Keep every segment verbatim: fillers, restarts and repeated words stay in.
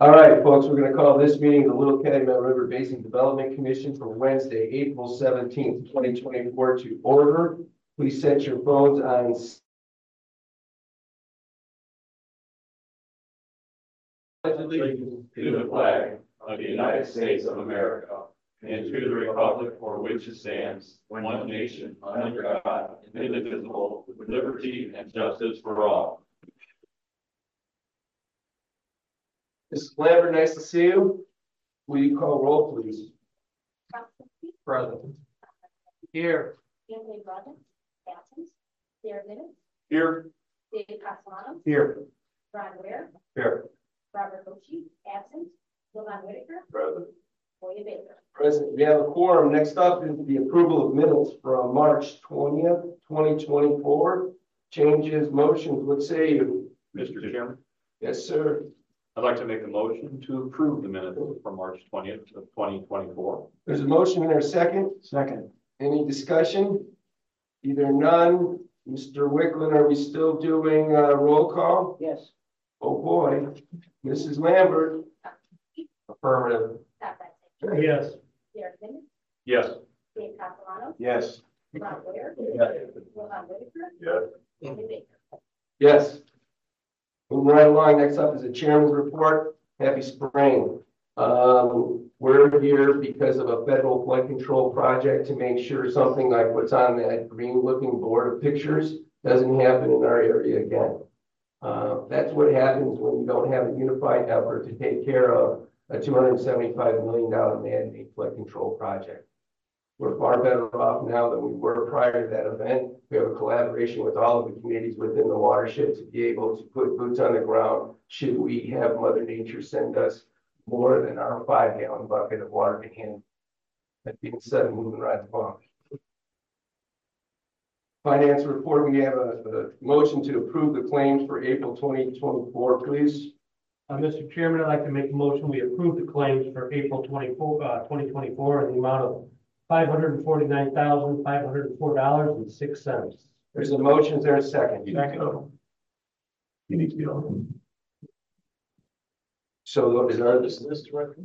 All right, folks, we're going to call this meeting the Little Calumet River Basin Development Commission for Wednesday, April seventeenth, twenty twenty-four to order. Please set your phones on. Allegiance to the flag of the United States of America and to the republic for which it stands, one nation, under God, indivisible, with liberty and justice for all. Mister Lambert, nice to see you. Will you call roll, please? Present. Here. Anthony Rogers, absent. Sarah Minutes. Here. David Castellano. Here. Ron Ware. Here. Robert Oshie, absent. Lillian Whitaker. Present. William Baker. Present. We have a quorum. Next up is the approval of minutes from March twentieth, twenty twenty-four. Changes, motions, what say you? Mister Chairman, Yes, sir. I'd like to make a motion to approve the minutes from March twentieth of twenty twenty-four. There's a motion in there, second. Second. Any discussion? Either none. Mister Wicklund, are we still doing a roll call? Yes. Oh boy. Missus Lambert. Affirmative. Scott Benson. Yes. Sarah Minutes. Yes. David Castellano. Yes. Ron Ware. Yes. Lillian Whitaker. Yes. William Baker. Yes. Moving right along, next up is the chairman's report. Happy spring. Um, we're here because of a federal flood control project to make sure something like what's on that green looking board of pictures doesn't happen in our area again. Uh, that's what happens when you don't have a unified effort to take care of a two hundred seventy-five million dollars man-made flood control project. We're far better off now than we were prior to that event. We have a collaboration with all of the communities within the watershed to be able to put boots on the ground should we have Mother Nature send us more than our five gallon bucket of water to handle. That being said, moving right along. Finance report, we have a, a motion to approve the claims for April twenty twenty-four, please. Uh, Mister Chairman, I'd like to make a motion. We approve the claims for April twenty-fourth, uh, twenty twenty-four in the amount of five hundred forty-nine thousand, five hundred four dollars and six cents. There's a motion, is there a second? You need to go. You need to be on. So is our this list record?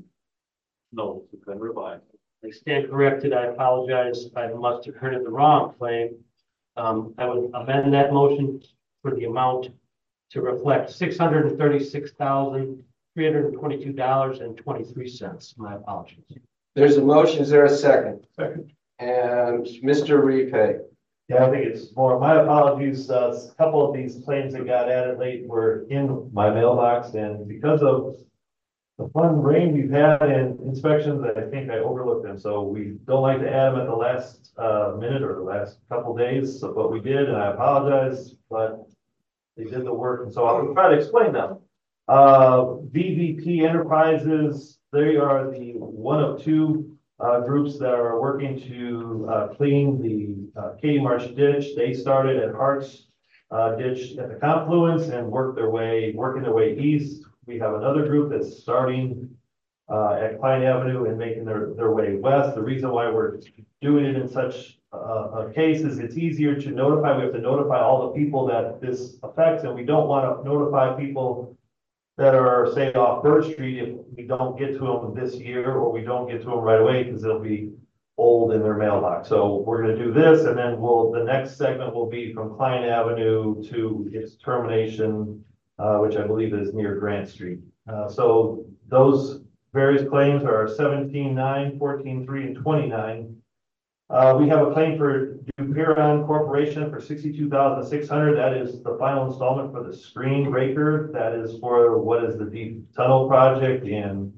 No, it's been revised. I stand corrected. I apologize. I must have heard it the wrong claim. Um, I would amend that motion for the amount to reflect six hundred thirty-six thousand, three hundred twenty-two dollars and twenty-three cents. My apologies. There's a motion, is there a second? Second. And Mister Repay. Yeah, I think it's more, my apologies, uh, a couple of these claims that got added late were in my mailbox, and because of the fun rain we've had and inspections, I think I overlooked them, so we don't like to add them at the last, uh, minute or the last couple days, so, but we did, and I apologize, but they did the work, and so I'll try to explain them. Uh, V V P Enterprises, they are the one of two Uh, groups that are working to uh, clean the uh, Katy Marsh ditch. They started at Hart's uh, ditch at the confluence and worked their way, working their way east. We have another group that's starting uh, at Klein Avenue and making their, their way west. The reason why we're doing it in such uh, a case is it's easier to notify. We have to notify all the people that this affects, and we don't want to notify people that are, say, off Bird Street if we don't get to them this year or we don't get to them right away because they'll be old in their mailbox. So we're going to do this, and then we'll the next segment will be from Klein Avenue to its termination, uh, which I believe is near Grant Street. Uh, so those various claims are seventeen nine, fourteen three, and twenty-nine. Uh, we have a claim for Duperon Corporation for sixty-two thousand six hundred dollars. That is the final installment for the screen breaker. That is for what is the deep tunnel project in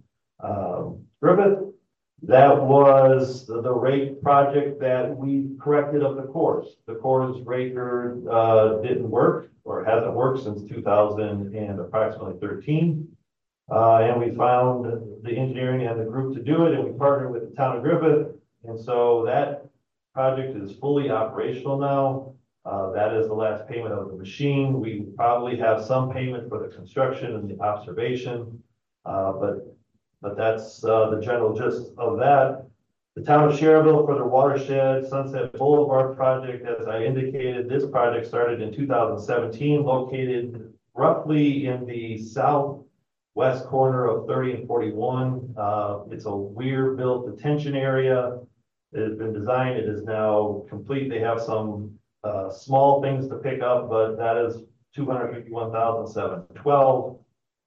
um, Griffith. That was the, the rake project that we corrected of the cores. The cores breaker uh, didn't work or hasn't worked since two thousand and approximately thirteen. Uh, and we found the engineering and the group to do it, and we partnered with the town of Griffith. And so that project is fully operational now. Uh, that is the last payment of the machine. We probably have some payment for the construction and the observation, uh, but but that's uh, the general gist of that. The town of Cherville for the watershed Sunset Boulevard project, as I indicated, this project started in two thousand seventeen, located roughly in the south west corner of thirty and forty-one. Uh, it's a weir-built detention area. It has been designed. It is now complete. They have some uh, small things to pick up, but that is two hundred fifty-one thousand seven hundred twelve.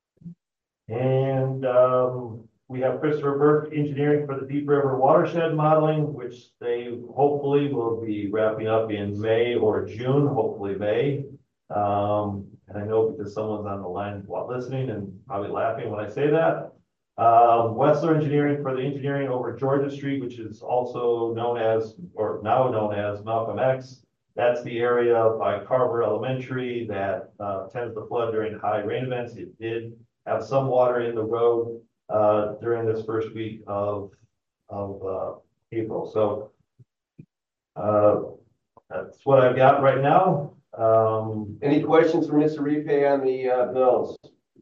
And um, we have Christopher Burke Engineering for the Deep River Watershed Modeling, which they hopefully will be wrapping up in May or June, hopefully May. Um, and I know because someone's on the line while listening and probably laughing when I say that. Um, Wessler Engineering for the engineering over Georgia Street, which is also known as, or now known as Malcolm X. That's the area by Carver Elementary that uh, tends to flood during high rain events. It did have some water in the road uh, during this first week of, of uh, April. So uh, that's what I've got right now. Um, Any questions for Mister Repay on the uh, bills?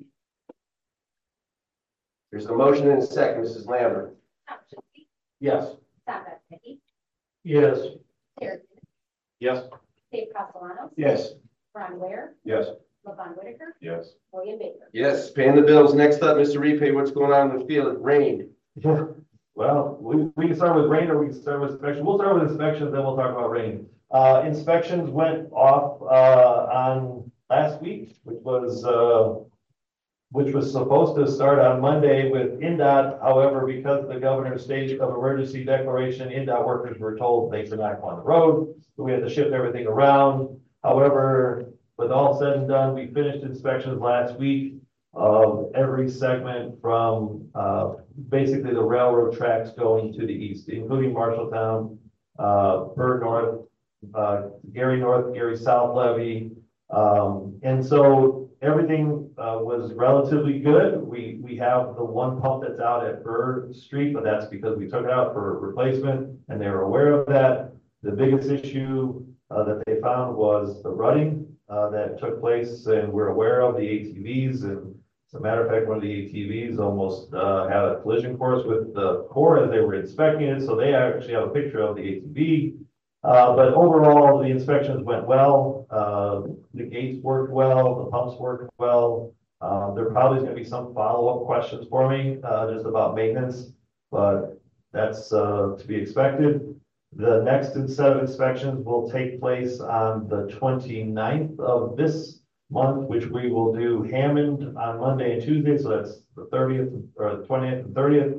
There's a motion and a second, Missus Lambert. Tom Shukey, Yes. Tom Beckman, Yes. Terry, Yes. Dave Castellanos. Yes. Ron Ware, Yes. Levon Whitaker, Yes. William Baker. Yes, paying the bills. Next up, Mister Repay, what's going on in the field? It rained. Well, we, we can start with rain or we can start with inspection. We'll start with inspections, then we'll talk about rain. Uh, inspections went off, uh, on last week, which was, uh, which was supposed to start on Monday with N D O T. However, because the governor's state of emergency declaration, N D O T workers were told they could not go on the road. So we had to shift everything around. However, with all said and done, we finished inspections last week of every segment from, uh, basically the railroad tracks going to the east, including Marshalltown, uh, Bird North, uh, Gary North, Gary South Levee. Um, and so everything, uh, was relatively good. We, we have the one pump that's out at Bird Street, but that's because we took it out for replacement and they were aware of that. The biggest issue, uh, that they found was the rutting, uh, that took place, and we're aware of the A T Vs. And as a matter of fact, one of the A T Vs almost, uh, had a collision course with the Corps as they were inspecting it. So they actually have a picture of the A T V. Uh, but overall, the inspections went well. Uh, the gates worked well, the pumps worked well. Um, there probably is going to be some follow-up questions for me, uh, just about maintenance, but that's, uh, to be expected. The next set of inspections will take place on the twenty-ninth of this month, which we will do Hammond on Monday and Tuesday. So that's the thirtieth or the twentieth and thirtieth.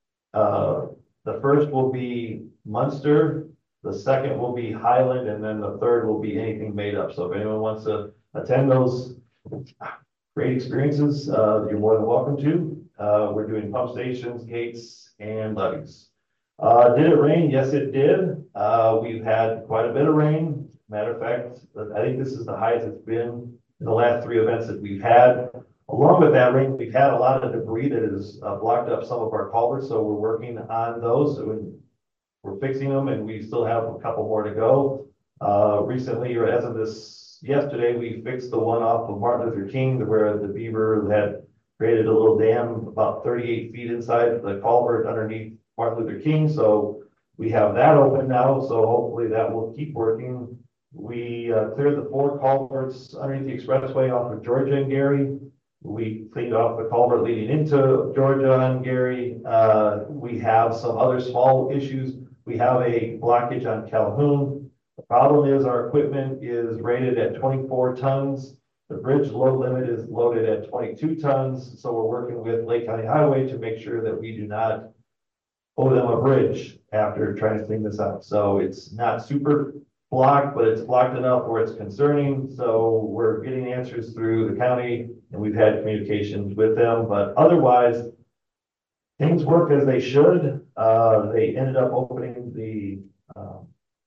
Uh, the first will be Munster. The second will be Highland, and then the third will be anything made up. So if anyone wants to attend those great experiences, uh, you're more than welcome to. Uh, we're doing pump stations, gates, and levees. Uh, did it rain? Yes, it did. Uh, we've had quite a bit of rain. Matter of fact, I think this is the highest it's been in the last three events that we've had. Along with that rain, we've had a lot of debris that has uh, blocked up some of our culverts, so we're working on those. So we're fixing them, and we still have a couple more to go. Uh, recently, or as of this yesterday, we fixed the one off of Martin Luther King where the beaver had created a little dam about thirty-eight feet inside the culvert underneath Martin Luther King. So we have that open now. So hopefully that will keep working. We uh, cleared the four culverts underneath the expressway off of Georgia and Gary. We cleaned off the culvert leading into Georgia and Gary. Uh, we have some other small issues. We have a blockage on Calhoun. The problem is our equipment is rated at twenty-four tons. The bridge load limit is loaded at twenty-two tons. So we're working with Lake County Highway to make sure that we do not owe them a bridge after trying to clean this out. So it's not super blocked, but it's blocked enough where it's concerning. So we're getting answers through the county, and we've had communications with them, but otherwise things work as they should. Uh, they ended up opening the, um,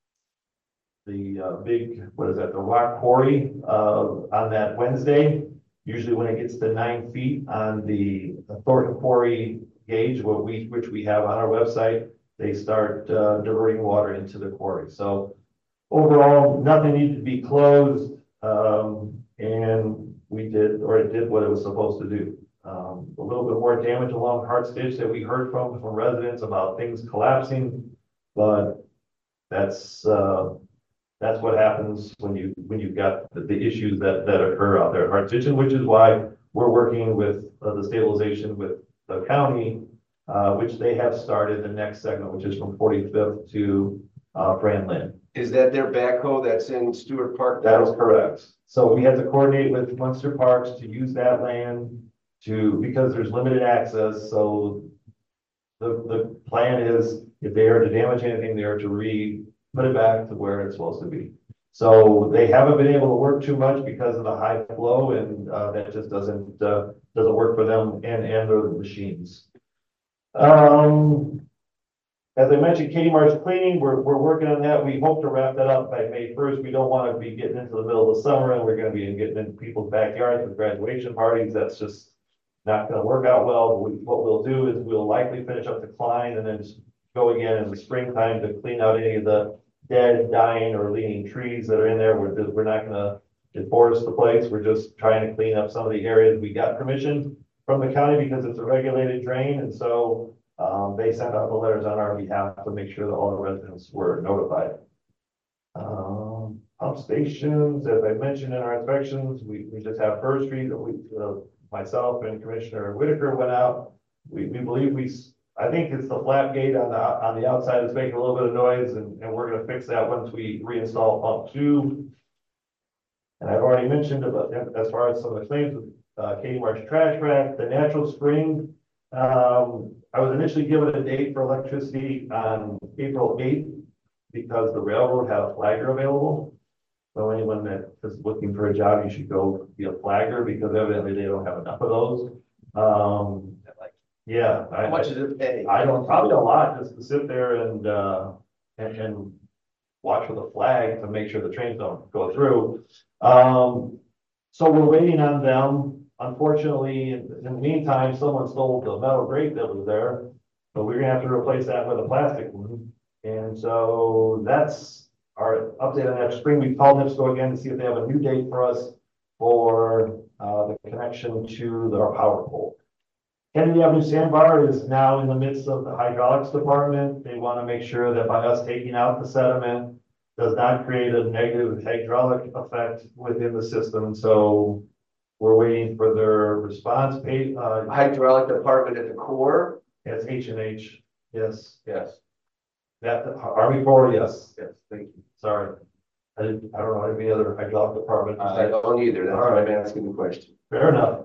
the uh, big, what is that, the rock quarry uh, on that Wednesday. Usually when it gets to nine feet on the Thornton Quarry gauge, what we, which we have on our website, they start uh, diverting water into the quarry. So overall, nothing needed to be closed, um, and we did, or it did what it was supposed to do. Um, a little bit more damage along Hart Stitch that we heard from from residents about things collapsing, but that's uh, that's what happens when you when you've got the, the issues that that occur out there at Hart Stitch, which is why we're working with uh, the stabilization with the county, uh, which they have started the next segment, which is from forty-fifth to, uh, Franlin. Is that their backhoe that's in Stewart Park? That is correct. So we had to coordinate with Munster Parks to use that land to, because there's limited access, so the, the plan is if they are to damage anything, they are to re, put it back to where it's supposed to be. So they haven't been able to work too much because of the high flow, and, uh, that just doesn't, uh, doesn't work for them and, and their machines. Um, as I mentioned, Katie Marsh cleaning, we're, we're working on that. We hope to wrap that up by May first. We don't want to be getting into the middle of the summer and we're going to be getting into people's backyards with graduation parties. That's just not going to work out well. We, what we'll do is we'll likely finish up the Klein and then just go again in the springtime to clean out any of the dead, dying, or leaning trees that are in there. We're, we're not going to deforest the place. We're just trying to clean up some of the areas. We got permission from the county because it's a regulated drain, and so um, they sent out the letters on our behalf to make sure that all the residents were notified. Um, pump stations, as I mentioned in our inspections, we, we just have First Street that we, uh, myself and Commissioner Whitaker went out. We, we believe we, I think it's the flap gate on the, on the outside that's making a little bit of noise, and, and we're gonna fix that once we reinstall pump two. And I've already mentioned about, as far as some of the claims with uh, Katie Marsh trash rack, the natural spring. Um, I was initially given a date for electricity on April eighth because the railroad had a flagger available. So anyone that is looking for a job, you should go be a flagger because evidently they don't have enough of those. Um, yeah. How much does it pay? I don't, probably a lot just to sit there and, uh, and, and watch for the flag to make sure the trains don't go through. Um, so we're waiting on them. Unfortunately, in, in the meantime, someone stole the metal grate that was there, but we're gonna have to replace that with a plastic one. And so that's our update on that. Spring. We called NIPSCO again to see if they have a new date for us for uh, the connection to their power pole. Kennedy Avenue Sandbar is now in the midst of the hydraulics department. They want to make sure that by us taking out the sediment does not create a negative hydraulic effect within the system. So we're waiting for their response. Pay, uh, Hydraulic department at the core? It's H and H. Yes. Yes. That, Army Corps, yes. Yes, thank you. Sorry. I didn't, I don't know any other hydraulic department. I don't either. That's why I'm asking the question. Fair enough.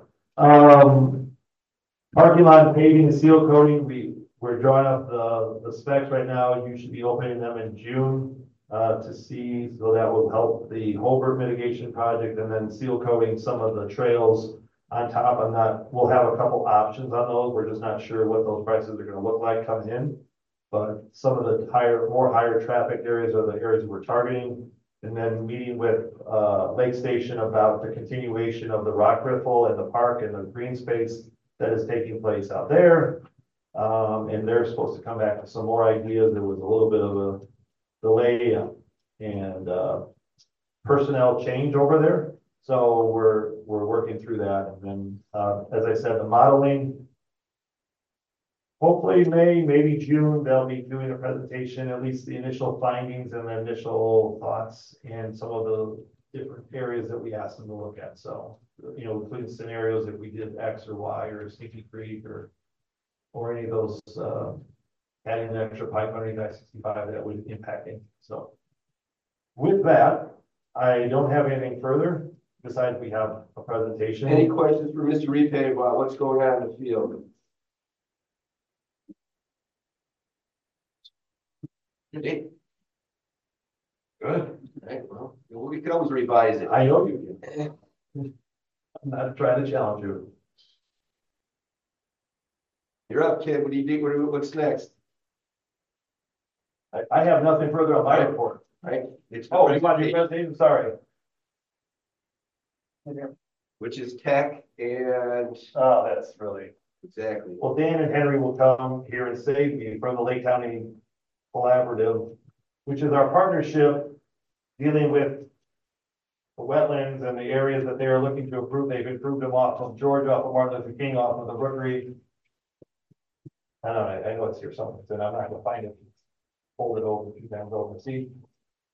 Um, parking lot paving and seal coating, we, we're drawing up the, the specs right now. You should be opening them in June. Uh, to see, so that will help the Holbert mitigation project, and then seal coating some of the trails on top. I'm not, we'll have a couple options on those. We're just not sure what those prices are going to look like coming in. But some of the higher, more higher traffic areas are the areas we're targeting. And then meeting with uh, Lake Station about the continuation of the rock riffle and the park and the green space that is taking place out there. Um, and they're supposed to come back with some more ideas. There was a little bit of a delay and uh, personnel change over there. So we're, we're working through that. And then, uh, as I said, the modeling, hopefully May, maybe June, they'll be doing a presentation, at least the initial findings and the initial thoughts and some of the different areas that we asked them to look at. So, you know, including scenarios if we did X or Y or Sneaky Creek or, or any of those, uh, adding an extra pipe underneath I sixty-five that would impact it. So with that, I don't have anything further besides we have a presentation. Any questions for Mister Repay about what's going on in the field? Okay. Good. Right, well, we can always revise it. I know you can. I'm not trying to challenge you. You're up, kid. What do you think? What- What's next? I, I have nothing further on my report. Right? It's Oh, you want your presentation? Sorry. which is tech and Oh, that's really. exactly. Well, Dan and Henry will come here and save me from the Lake County Collaborative, which is our partnership dealing with the wetlands and the areas that they are looking to improve. They've improved them off of George, off of Martin Luther King, off of the Rookery. I don't know, I know it's here somewhere, and I'm not gonna find it. Hold it over, two times over. See,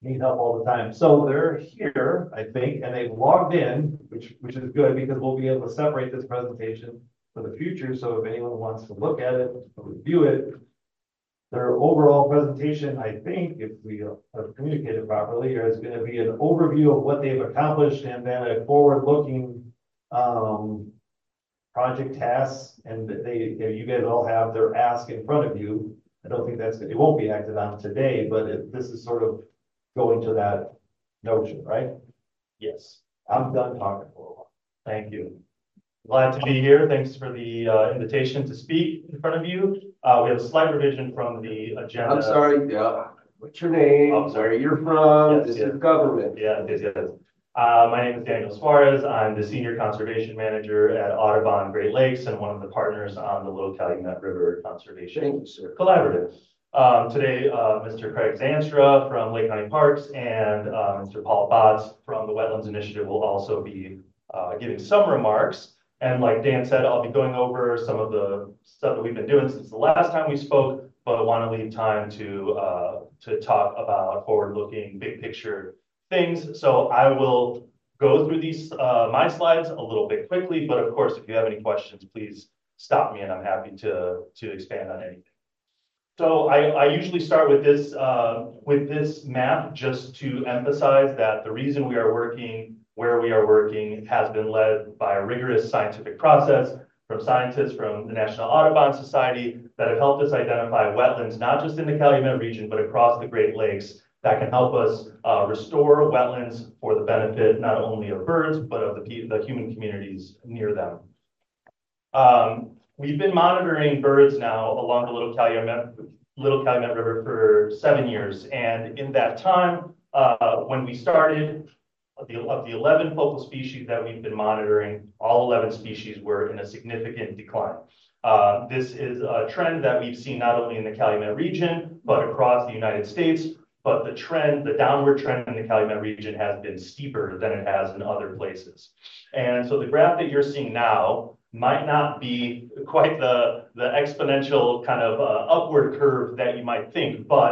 need help all the time. So they're here, I think, and they've logged in, which, which is good because we'll be able to separate this presentation for the future. So if anyone wants to look at it, review it, their overall presentation, I think, if we have communicated properly, is going to be an overview of what they've accomplished and then a forward-looking um, project tasks. And they, you guys all have their ask in front of you. I don't think that's, it won't be acted on today, but it, this is sort of going to that notion, right? Yes, I'm done talking for a while. thank you. Glad to be here. Thanks for the uh, invitation to speak in front of you. Uh, we have a slight revision from the agenda. I'm sorry, uh, what's your name? Oh, sorry. Where you're from? Yes, This yes. is government. Yeah, yes, yes. Uh, my name is Daniel Suarez. I'm the Senior Conservation Manager at Audubon Great Lakes and one of the partners on the Little Calumet River Conservation Thank you, sir. Collaborative. Um, today, uh, Mister Craig Zanstra from Lake County Parks and uh, Mister Paul Botts from the Wetlands Initiative will also be uh, giving some remarks. And like Dan said, I'll be going over some of the stuff that we've been doing since the last time we spoke, but I want to leave time to uh, to talk about forward-looking, big picture things. So I will go through these uh, my slides a little bit quickly, but of course, if you have any questions, please stop me, and I'm happy to to expand on anything. So I, I usually start with this uh, with this map just to emphasize that the reason we are working where we are working has been led by a rigorous scientific process from scientists from the National Audubon Society that have helped us identify wetlands, not just in the Calumet region, but across the Great Lakes that can help us uh, restore wetlands for the benefit not only of birds, but of the, the human communities near them. Um, we've been monitoring birds now along the Little Calumet, Little Calumet River for seven years. And in that time, uh, when we started, Of the, of the eleven focal species that we've been monitoring, all eleven species were in a significant decline. Uh, this is a trend that we've seen not only in the Calumet region, but across the United States. But the trend, the downward trend in the Calumet region has been steeper than it has in other places. And so the graph that you're seeing now might not be quite the, the exponential kind of uh, upward curve that you might think, but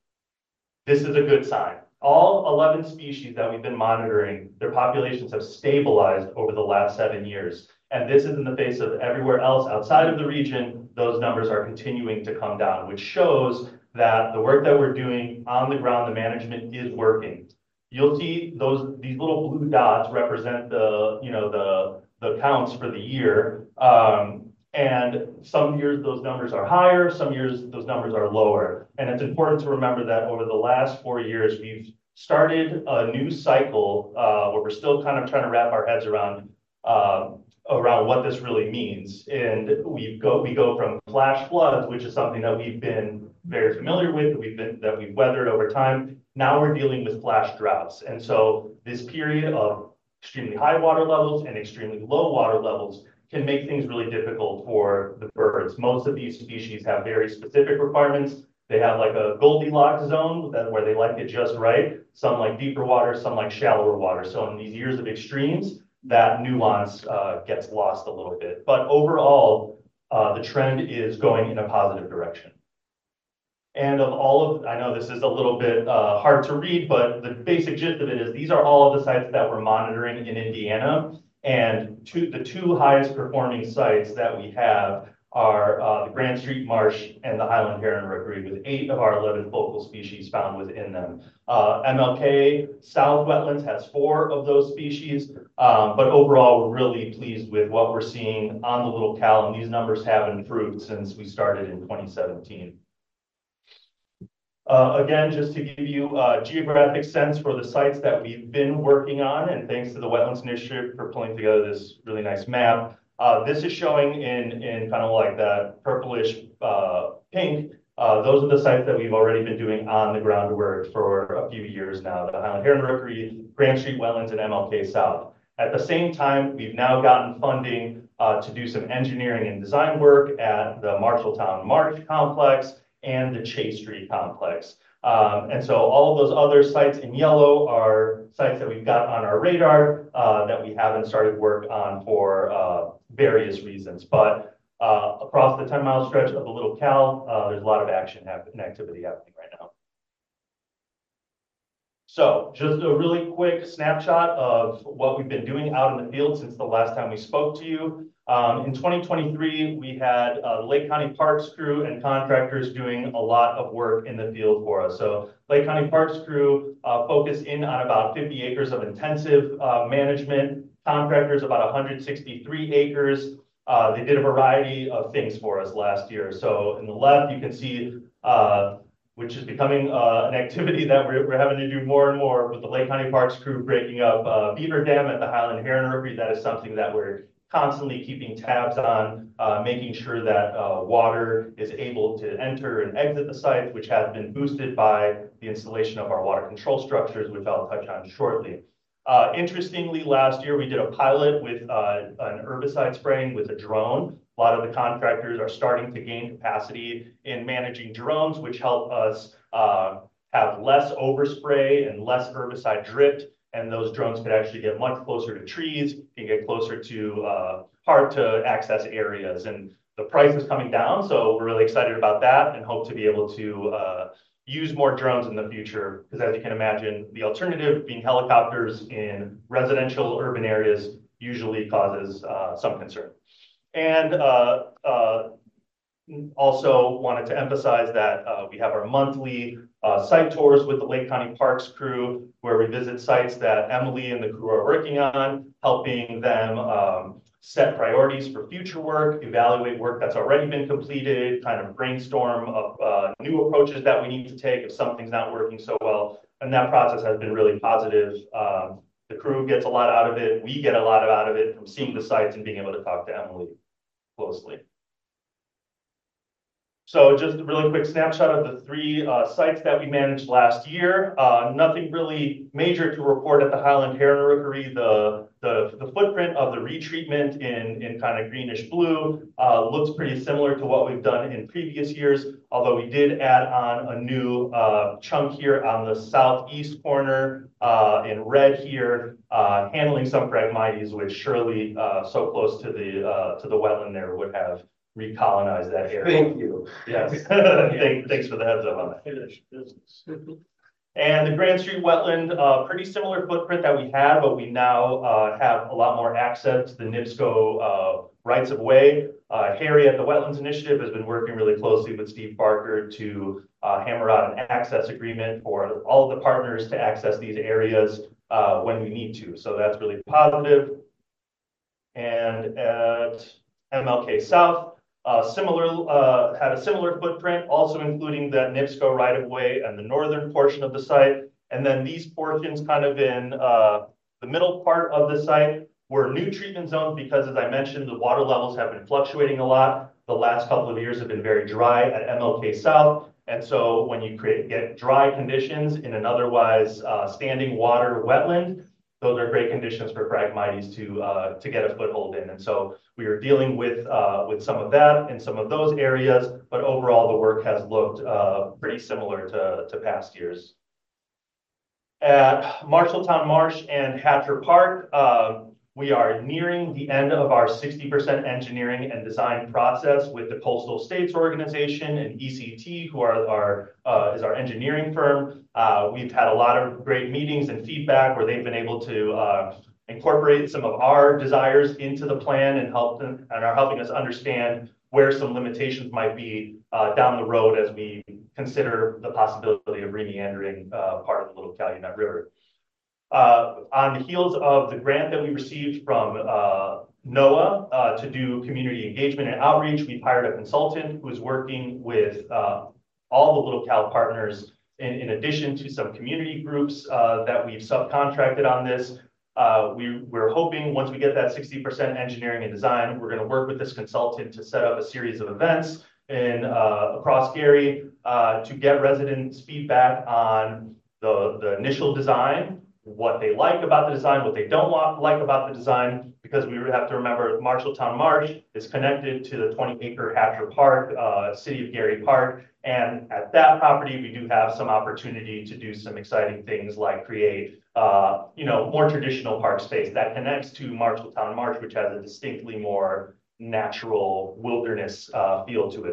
this is a good sign. All eleven species that we've been monitoring, their populations have stabilized over the last seven years. And this is in the face of everywhere else outside of the region, those numbers are continuing to come down, which shows that the work that we're doing on the ground, the management is working. You'll see those, these little blue dots represent the, you know, the, the counts for the year. Um, And some years those numbers are higher, some years those numbers are lower. And it's important to remember that over the last four years, we've started a new cycle uh, where we're still kind of trying to wrap our heads around uh, around what this really means. And we go we go from flash floods, which is something that we've been very familiar with, we've been that we've weathered over time. Now we're dealing with flash droughts. And so this period of extremely high water levels and extremely low water levels can make things really difficult for the birds. Most of these species have very specific requirements. They have like a Goldilocks zone that where they like it just right. Some like deeper water, some like shallower water. So in these years of extremes, that nuance uh, gets lost a little bit. But overall, uh, the trend is going in a positive direction. And of all of, I know this is a little bit uh, hard to read, but the basic gist of it is these are all of the sites that we're monitoring in Indiana. And two, the two highest performing sites that we have are uh, the Grand Street Marsh and the Highland Heron Rookery, with eight of our eleven focal species found within them. Uh, M L K South Wetlands has four of those species, um, but overall, we're really pleased with what we're seeing on the Little Cal, and these numbers have improved since we started in twenty seventeen. Uh, again, just to give you a geographic sense for the sites that we've been working on, and thanks to the Wetlands Initiative for pulling together this really nice map. Uh, this is showing in, in kind of like that purplish uh, pink. Uh, those are the sites that we've already been doing on the ground work for a few years now, the Highland Heron Rookery, Grand Street Wetlands, and M L K South. At the same time, we've now gotten funding uh, to do some engineering and design work at the Marshalltown Marsh Complex and the Chase Street Complex. Um, and so all of those other sites in yellow are sites that we've got on our radar uh, that we haven't started work on for uh, various reasons. But uh, across the ten mile stretch of the Little Cal, uh, there's a lot of action and activity happening right now. So just a really quick snapshot of what we've been doing out in the field since the last time we spoke to you. Um, in twenty twenty-three, we had uh, Lake County Parks crew and contractors doing a lot of work in the field for us. So Lake County Parks crew uh, focused in on about fifty acres of intensive uh, management. Contractors about one hundred sixty-three acres. Uh, they did a variety of things for us last year. So in the left, you can see uh, which is becoming uh, an activity that we're, we're having to do more and more with the Lake County Parks crew breaking up uh, Beaver Dam at the Highland Heron Rookery. That is something that we're constantly keeping tabs on, uh, making sure that uh, water is able to enter and exit the site, which has been boosted by the installation of our water control structures, which I'll touch on shortly. Uh, interestingly, last year we did a pilot with uh, an herbicide spraying with a drone. A lot of the contractors are starting to gain capacity in managing drones, which help us uh, have less overspray and less herbicide drift. And those drones could actually get much closer to trees, can get closer to uh, hard to access areas. And the price is coming down, so we're really excited about that and hope to be able to uh, use more drones in the future. Because as you can imagine, the alternative being helicopters in residential urban areas usually causes uh, some concern. And uh, uh, also wanted to emphasize that uh, we have our monthly uh, site tours with the Lake County Parks crew, where we visit sites that Emily and the crew are working on, helping them um, set priorities for future work, evaluate work that's already been completed, kind of brainstorm of uh, new approaches that we need to take if something's not working so well. And that process has been really positive. Um, the crew gets a lot out of it. We get a lot out of it from seeing the sites and being able to talk to Emily closely. So just a really quick snapshot of the three uh, sites that we managed last year. Uh, nothing really major to report at the Highland Heron Rookery. The, the, the footprint of the retreatment in, in kind of greenish blue uh, looks pretty similar to what we've done in previous years, although we did add on a new uh, chunk here on the southeast corner uh, in red here, uh, handling some Phragmites, which surely uh, so close to the, uh, to the wetland there would have recolonize that area. Thank you. Yes. Thank, thanks for the heads up on that. Finished business. And the Grand Street wetland, uh, pretty similar footprint that we had, but we now uh, have a lot more access to the NIPSCO uh, rights of way. Uh, Harry at the Wetlands Initiative has been working really closely with Steve Barker to uh, hammer out an access agreement for all of the partners to access these areas uh, when we need to. So that's really positive. And at M L K South, Uh, similar, uh, had a similar footprint, also including that NIPSCO right-of-way and the northern portion of the site. And then these portions kind of in uh, the middle part of the site were new treatment zones because, as I mentioned, the water levels have been fluctuating a lot. The last couple of years have been very dry at M L K South. And so when you create, get dry conditions in an otherwise uh, standing water wetland, those are great conditions for Phragmites to uh, to get a foothold in. And so we are dealing with uh, with some of that in some of those areas, but overall the work has looked uh, pretty similar to, to past years. At Marshalltown Marsh and Hatcher Park, uh, we are nearing the end of our sixty percent engineering and design process with the Coastal States Organization and E C T, who are our uh, is our engineering firm. Uh, we've had a lot of great meetings and feedback where they've been able to uh, incorporate some of our desires into the plan and help them and are helping us understand where some limitations might be uh, down the road as we consider the possibility of remeandering uh, part of the Little Calumet River. Uh, on the heels of the grant that we received from uh, NOAA uh, to do community engagement and outreach, we've hired a consultant who is working with uh, all the Little Cal partners in, in addition to some community groups uh, that we've subcontracted on this. Uh, we, we're hoping once we get that sixty percent engineering and design, we're going to work with this consultant to set up a series of events in uh, across Gary uh, to get residents' feedback on the, the initial design, what they like about the design, what they don't want, like about the design, because we would have to remember Marshalltown Marsh is connected to the twenty acre Hatcher Park, uh, City of Gary Park. And at that property, we do have some opportunity to do some exciting things like create, uh, you know, more traditional park space that connects to Marshalltown Marsh, which has a distinctly more natural wilderness uh, feel to it.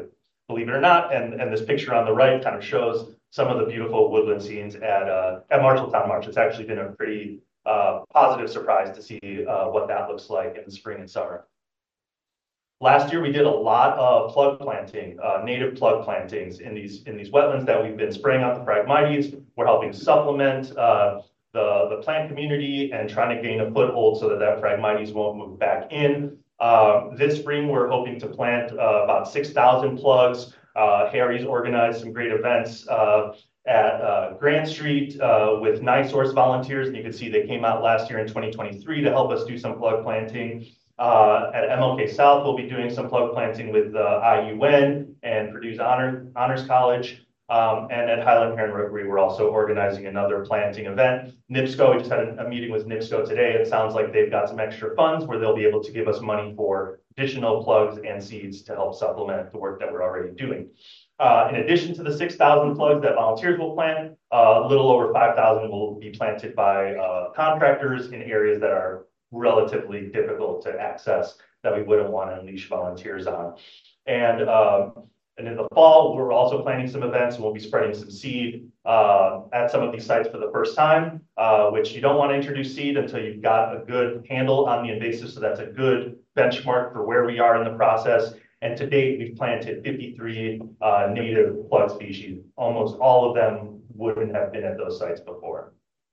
believe it or not. And, and this picture on the right kind of shows some of the beautiful woodland scenes at, uh, at Marshalltown Marsh. It's actually been a pretty uh, positive surprise to see uh, what that looks like in the spring and summer. Last year, we did a lot of plug planting, uh, native plug plantings in these in these wetlands that we've been spraying out the Phragmites. We're helping supplement uh, the, the plant community and trying to gain a foothold so that that Phragmites won't move back in. Uh, this spring, we're hoping to plant uh, about six thousand plugs. Uh, Harry's organized some great events uh, at uh, Grant Street uh, with NiSource volunteers. And you can see they came out last year in twenty twenty-three to help us do some plug planting. Uh, at M L K South, we'll be doing some plug planting with uh, I U N and Purdue's Honor, Honors College. Um, and at Highland Heron Rookery, we're also organizing another planting event. NIPSCO, we just had a, a meeting with NIPSCO today. It sounds like they've got some extra funds where they'll be able to give us money for additional plugs and seeds to help supplement the work that we're already doing. Uh, in addition to the six thousand plugs that volunteers will plant, uh, a little over five thousand will be planted by uh, contractors in areas that are relatively difficult to access that we wouldn't want to unleash volunteers on. And, um, and in the fall, we're also planning some events and we'll be spreading some seed uh, at some of these sites for the first time, uh, which you don't want to introduce seed until you've got a good handle on the invasive. So that's a good benchmark for where we are in the process. And to date, we've planted fifty-three uh, native plug species. Almost all of them wouldn't have been at those sites before.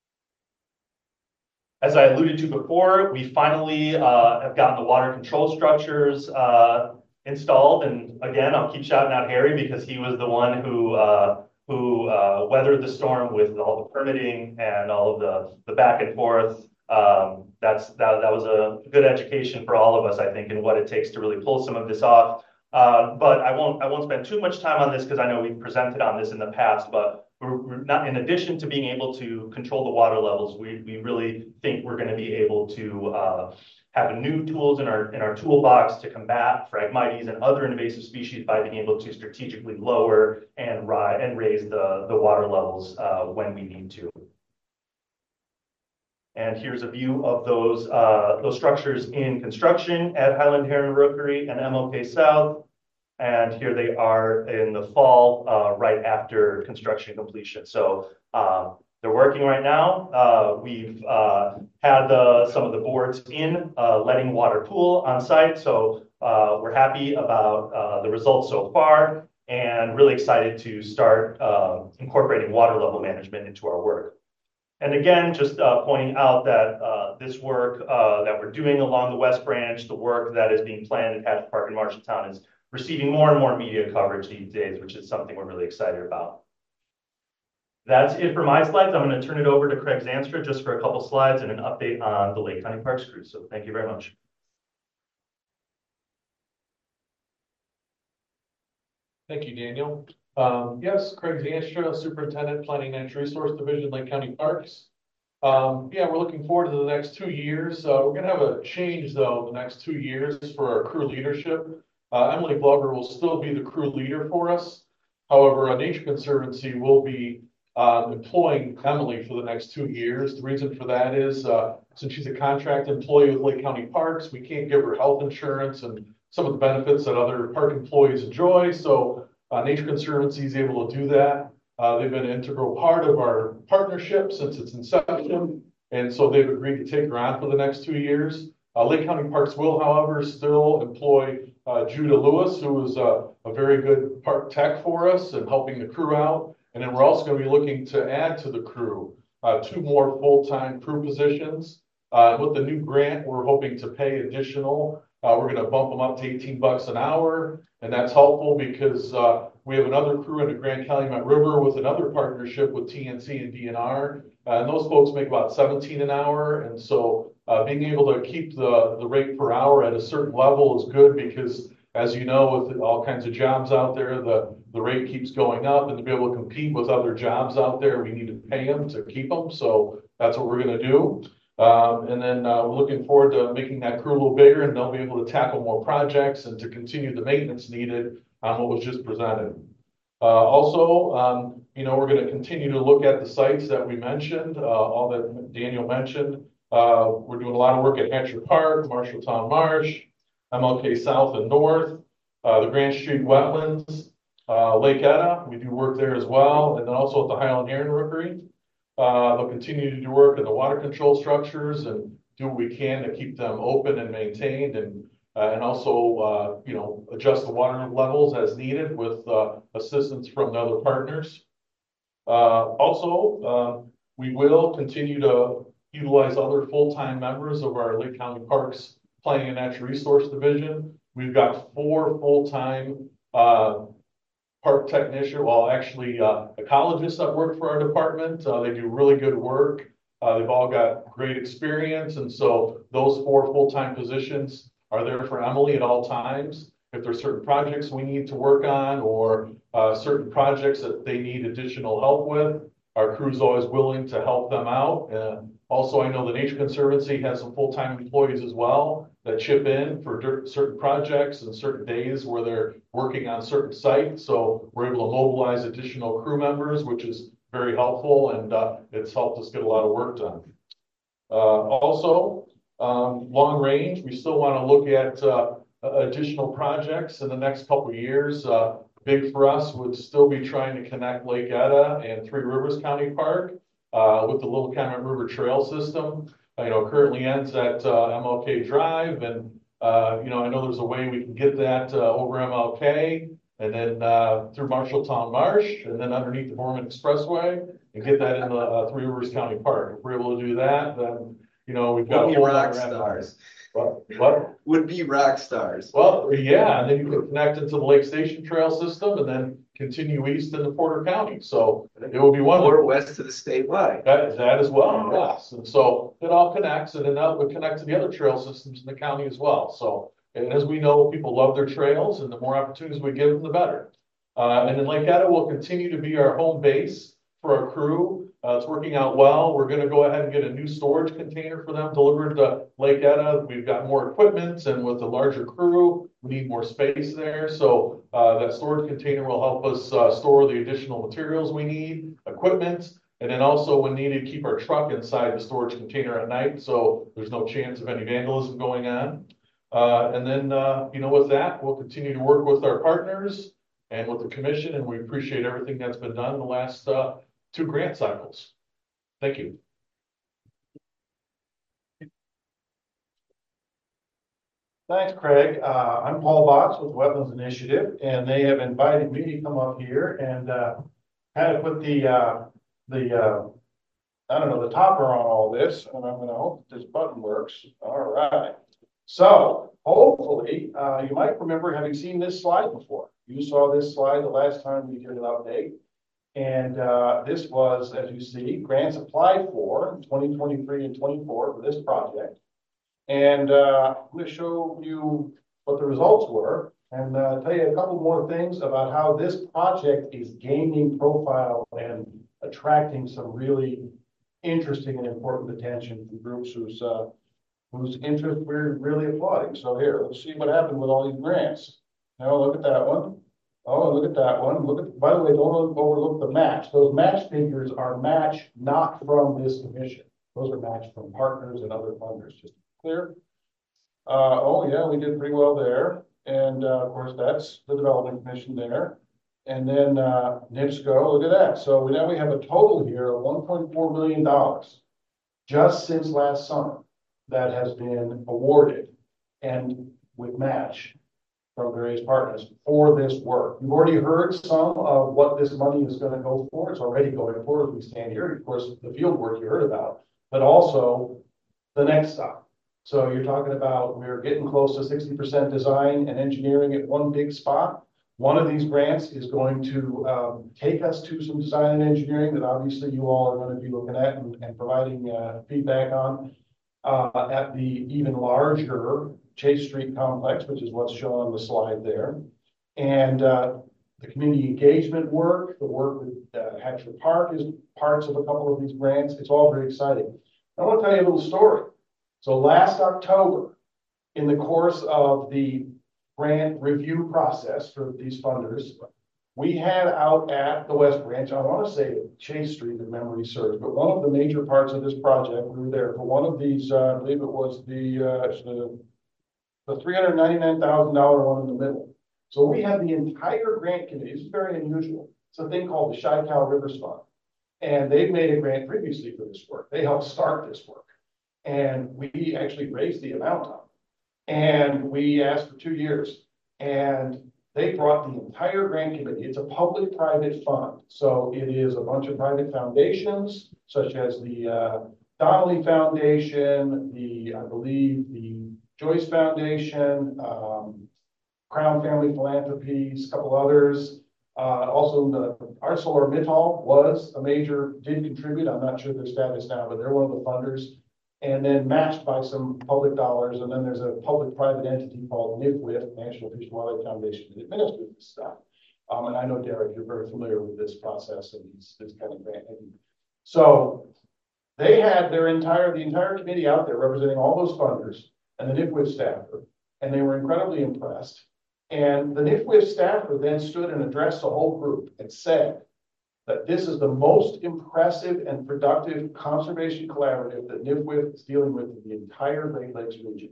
As I alluded to before, we finally uh, have gotten the water control structures uh, installed. And again, I'll keep shouting out Harry because he was the one who uh, who uh, weathered the storm with all the permitting and all of the, the back and forth. Um, that's that, that was a good education for all of us, I think, in what it takes to really pull some of this off. Uh, but I won't I won't spend too much time on this because I know we've presented on this in the past, but We're, we're not, in addition to being able to control the water levels, we, we really think we're going to be able to uh, have new tools in our in our toolbox to combat Phragmites and other invasive species by being able to strategically lower and rise and raise the, the water levels uh, when we need to. And here's a view of those uh, those structures in construction at Highland Heron Rookery and M L K South. And here they are in the fall, uh, right after construction completion. So um, they're working right now. Uh, we've uh, had the, some of the boards in uh, letting water pool on site. So uh, we're happy about uh, the results so far and really excited to start uh, incorporating water level management into our work. And again, just uh, pointing out that uh, this work uh, that we're doing along the West Branch, the work that is being planned at Hatch Park in Marshalltown is receiving more and more media coverage these days, which is something we're really excited about. That's it for my slides. I'm going to turn it over to Craig Zanstra just for a couple slides and an update on the Lake County Parks Crew. So thank you very much. Thank you, Daniel. Um, yes, Craig Zanstra, Superintendent, Planning and Resource Division, Lake County Parks. Um, yeah, we're looking forward to the next two years. Uh, we're going to have a change, though, the next two years for our crew leadership. Uh, Emily Glover will still be the crew leader for us. However, uh, Nature Conservancy will be uh, employing Emily for the next two years. The reason for that is uh, since she's a contract employee with Lake County Parks, we can't give her health insurance and some of the benefits that other park employees enjoy. So uh, Nature Conservancy is able to do that. Uh, they've been an integral part of our partnership since its inception. And so they've agreed to take her on for the next two years. Uh, Lake County Parks will, however, still employ uh, Judah Lewis, who is a, a very good park tech for us and helping the crew out. And then we're also going to be looking to add to the crew uh, two more full-time crew positions. Uh, with the new grant, we're hoping to pay additional. Uh, we're going to bump them up to eighteen bucks an hour. And that's helpful because uh, we have another crew in the Grand Calumet River with another partnership with T N C and D N R. Uh, and those folks make about seventeen an hour. And so uh, being able to keep the, the rate per hour at a certain level is good because, as you know, with all kinds of jobs out there, the, the rate keeps going up. And to be able to compete with other jobs out there, we need to pay them to keep them. So that's what we're going to do. Um, and then uh, we're looking forward to making that crew a little bigger, and they'll be able to tackle more projects and to continue the maintenance needed on what was just presented. Uh, also, um, you know, we're going to continue to look at the sites that we mentioned, uh, all that Daniel mentioned. Uh, we're doing a lot of work at Hatcher Park, Marshalltown Marsh, M L K South and North, uh, the Grant Street Wetlands. Uh, Lake Etta, we do work there as well, and then also at the Highland Heron Rookery. Uh, they'll continue to do work in the water control structures and do what we can to keep them open and maintained, and uh, and also uh, you know, adjust the water levels as needed with uh, assistance from the other partners. Uh, also, uh, we will continue to utilize other full-time members of our Lake County Parks Planning and Natural Resource Division. We've got four full-time uh, park technician, well, actually uh, ecologists that work for our department. Uh, they do really good work. Uh, they've all got great experience, and so those four full-time positions are there for Emily at all times. If there's certain projects we need to work on, or uh, certain projects that they need additional help with, our crew's always willing to help them out. Uh, also, I know the Nature Conservancy has some full-time employees as well that chip in for certain projects and certain days where they're working on certain sites. So we're able to mobilize additional crew members, which is very helpful, and uh, it's helped us get a lot of work done. Uh, also, um, long range, we still want to look at uh, additional projects in the next couple of years. Uh, big for us would still be trying to connect Lake Etta and Three Rivers County Park uh, with the Little Calumet River Trail System. Uh, you know, currently ends at uh, M L K Drive, and uh, you know, I know there's a way we can get that uh, over M L K and then uh, through Marshalltown Marsh and then underneath the Borman Expressway and get that into uh, Three Rivers County Park. If we're able to do that, then you know, we've got Would be rock stars. What? What? Would be rock stars. Well, yeah, and then you can connect into the Lake Station Trail system and then continue east into Porter County. So it will be one Or west to the state line. that, that as well, yes. And so it all connects, and then that would connect to the other trail systems in the county as well. So, and as we know, people love their trails, and the more opportunities we give them, the better. Uh, and then Lake Etta will continue to be our home base for our crew. Uh, it's working out well. We're going to go ahead and get a new storage container for them delivered to Lake Etta. We've got more equipment, and with a larger crew, we need more space there. So uh, that storage container will help us uh, store the additional materials we need, equipment, and then also when needed, keep our truck inside the storage container at night, so there's no chance of any vandalism going on. Uh, and then, uh, you know, with that, we'll continue to work with our partners and with the commission, and we appreciate everything that's been done in the last uh, two grant cycles. Thank you. Thanks, Craig. Uh, I'm Paul Botts with Wetlands Initiative, and they have invited me to come up here and uh, kind of put the, uh, the, uh, I don't know, the topper on all this, and I'm gonna hope this button works. All right. So hopefully, uh, you might remember having seen this slide before. You saw this slide the last time we did an update. And uh, this was, as you see, grants applied for in twenty twenty-three and twenty-four for this project. And uh, I'm going to show you what the results were and uh, tell you a couple more things about how this project is gaining profile and attracting some really interesting and important attention from groups whose, uh, whose interest we're really applauding. So here, let's see what happened with all these grants. Now look at that one. Oh, look at that one. Look at, by the way, don't overlook the match. Those match figures are match not from this commission. Those are matched from partners and other funders, just clear. Uh, oh yeah, we did pretty well there. And uh, of course, that's the Development Commission there. And then uh, NIPSCO, look at that. So now we have a total here of one point four million dollars just since last summer that has been awarded and with match from various partners for this work. You've already heard some of what this money is going to go for. It's already going for as we stand here. Of course, the field work you heard about, but also the next stop. So you're talking about we're getting close to sixty percent design and engineering at one big spot. One of these grants is going to um, take us to some design and engineering that obviously you all are going to be looking at and, and providing uh, feedback on uh, at the even larger Chase Street complex, which is what's shown on the slide there. And uh, the community engagement work, the work with uh, Hatcher Park is parts of a couple of these grants. It's all very exciting. I want to tell you a little story. So last October, in the course of the grant review process for these funders, we had out at the West Branch, I want to say Chase Street, if memory serves, but one of the major parts of this project, we were there for one of these, uh, I believe it was the, uh, the the three hundred ninety-nine thousand dollar one in the middle. So we have the entire grant committee. This is very unusual. It's a thing called the Chi-Cal Rivers Fund. And they've made a grant previously for this work. They helped start this work. And we actually raised the amount up. And we asked for two years. And they brought the entire grant committee. It's a public-private fund. So it is a bunch of private foundations, such as the uh, Donnelly Foundation, the, I believe, the Joyce Foundation, um, Crown Family Philanthropies, a couple others. Uh, also, the ArcelorMittal was a major, did contribute. I'm not sure their status now, but they're one of the funders. And then matched by some public dollars. And then there's a public-private entity called N I F W I F, National Fish and Wildlife Foundation, that administers this stuff. Um, and I know, Derek, you're very familiar with this process and these, this kind of grant. So they had their entire, the entire committee out there representing all those funders and the N I F W I F staffer, and they were incredibly impressed. And the N I F W I F staffer then stood and addressed the whole group and said that this is the most impressive and productive conservation collaborative that N I F W I F is dealing with in the entire Great Lakes region.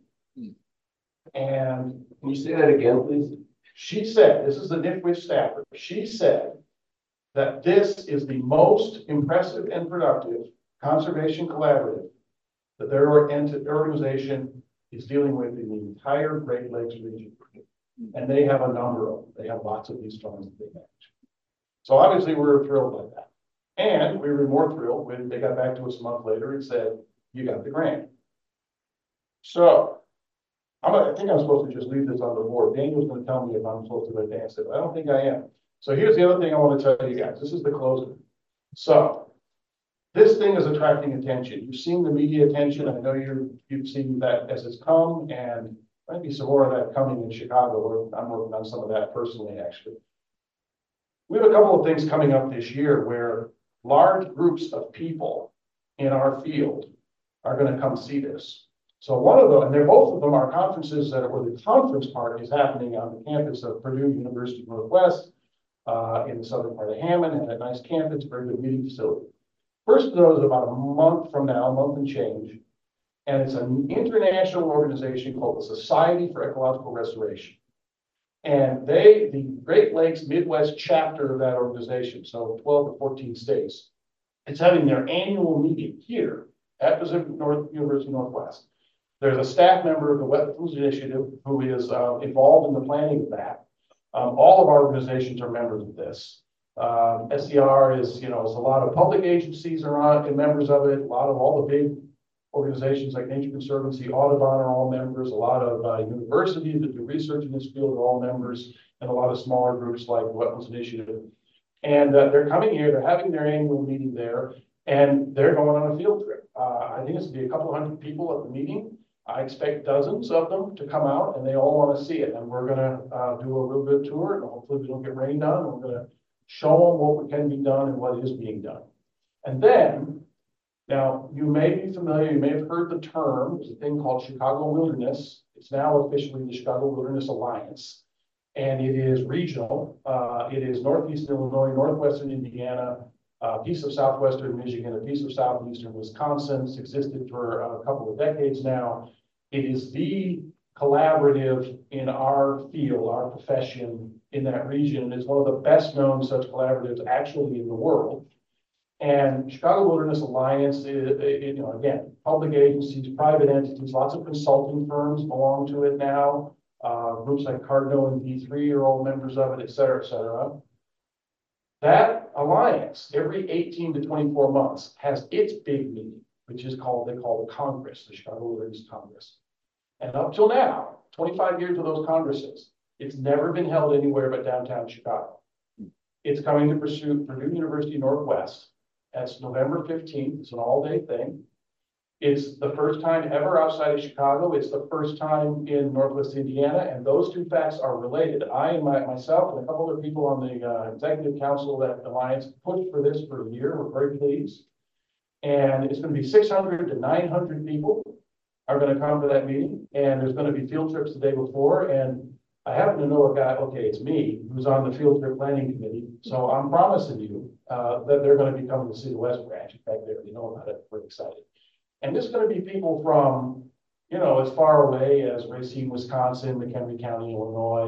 And Can you say that again, please? she said, this is the N I F W I F staffer, she said that this is the most impressive and productive conservation collaborative that their organization is dealing with in the entire Great Lakes region. And they have a number of them. They have lots of these funds that they manage. So obviously we're thrilled by that. And we were more thrilled when they got back to us a month later and said, you got the grant. So I'm, I think I'm supposed to just leave this on the board. Daniel's going to tell me if I'm supposed to advance it, but I don't think I am. So here's the other thing I want to tell you guys. This is the closer. So this thing is attracting attention. You've seen the media attention. I know you you've seen that as it's come, and might be some more of that coming in Chicago. I'm working on some of that personally, actually. We have a couple of things coming up this year where large groups of people in our field are going to come see this. So one of them, and they're both of them are conferences that are where the conference part is happening on the campus of Purdue University Northwest uh, in the southern part of Hammond, and a nice campus, very good meeting facility. First of those is about a month from now, a month and change. And it's an international organization called the Society for Ecological Restoration. And they, the Great Lakes Midwest chapter of that organization, so twelve to fourteen states, it's having their annual meeting here at Pacific North University Northwest. There's a staff member of the Wetlands Initiative who is uh, involved in the planning of that. Um, all of our organizations are members of this. Um, S C R is, you know, it's a lot of public agencies are on and members of it. A lot of all the big organizations like Nature Conservancy, Audubon are all members. A lot of uh, universities that do research in this field are all members, and a lot of smaller groups like the Wetlands Initiative. And uh, they're coming here. They're having their annual meeting there, and they're going on a field trip. Uh, I think it's going to be a couple hundred people at the meeting. I expect dozens of them to come out, and they all want to see it. And we're going to uh, do a little bit of tour, and hopefully we don't get rained on. We're going to show them what can be done and what is being done. And then, now, you may be familiar, you may have heard the term, there's a thing called Chicago Wilderness. It's now officially the Chicago Wilderness Alliance, and it is regional. Uh, it is Northeastern Illinois, Northwestern Indiana, a piece of Southwestern Michigan, a piece of Southeastern Wisconsin. It's existed for a couple of decades now. It is the collaborative in our field, our profession in that region. It's one of the best known such collaboratives actually in the world. And Chicago Wilderness Alliance is, you know, again, public agencies, private entities, lots of consulting firms belong to it now. Uh, groups like Cardno and V three are all members of it, et cetera, et cetera. That alliance, every eighteen to twenty-four months, has its big meeting, which is called, they call the Congress, the Chicago Wilderness Congress. And up till now, twenty-five years of those congresses, it's never been held anywhere but downtown Chicago. It's coming to pursue Purdue University Northwest. That's November fifteenth. It's an all-day thing. It's the first time ever outside of Chicago. It's the first time in Northwest Indiana, and those two facts are related. I and my, myself and a couple other people on the uh, executive council of that alliance pushed for this for a year. We're very pleased. And it's going to be six hundred to nine hundred people are going to come to that meeting, and there's going to be field trips the day before. And I happen to know a guy, okay, it's me, who's on the field trip planning committee. So I'm promising you uh, that they're going to be coming to see the West Branch. In fact, they already know about it. We're excited. And this is going to be people from, you know, as far away as Racine, Wisconsin, McHenry County, Illinois,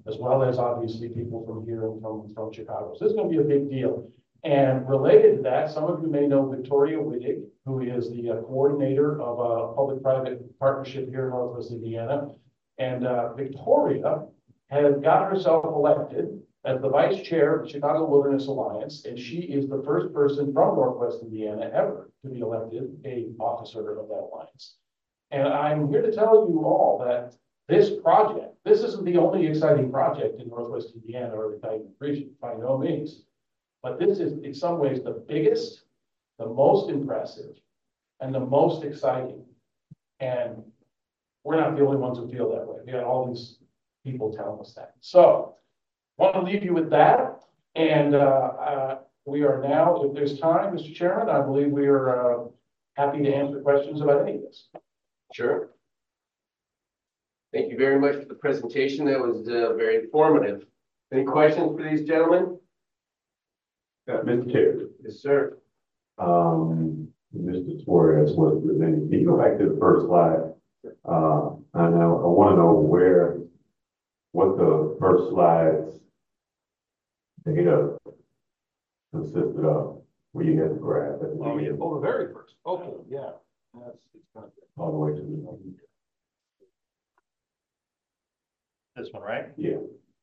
as well as obviously people from here and from, from Chicago. So this is going to be a big deal. And related to that, some of you may know Victoria Wittig, who is the uh, coordinator of a public-private partnership here in Northwest Indiana. And uh, Victoria has got herself elected as the vice chair of the Chicago Wilderness Alliance, and she is the first person from Northwest Indiana ever to be elected a officer of that alliance. And I'm here to tell you all that this project, this isn't the only exciting project in Northwest Indiana or the Titan region, by no means. But this is in some ways the biggest, the most impressive, and the most exciting. And we're not the only ones who feel that way. We got all these people telling us that. So I want to leave you with that. And uh, uh, we are now, if there's time, Mister Chairman, I believe we are uh, happy to answer questions about any of this. Sure. Thank you very much for the presentation. That was uh, very informative. Any questions for these gentlemen? Uh, Mister Chair, Yes, sir. um, Mister Suarez was presenting. Can you go back to the first slide? Uh, I know, I want to know where, what the first slide's data consisted of, where you had the graph. at the Oh, yeah. beginning, Oh, the very first. Okay, yeah. That's, it's not good. all the way to the, This one, right? yeah.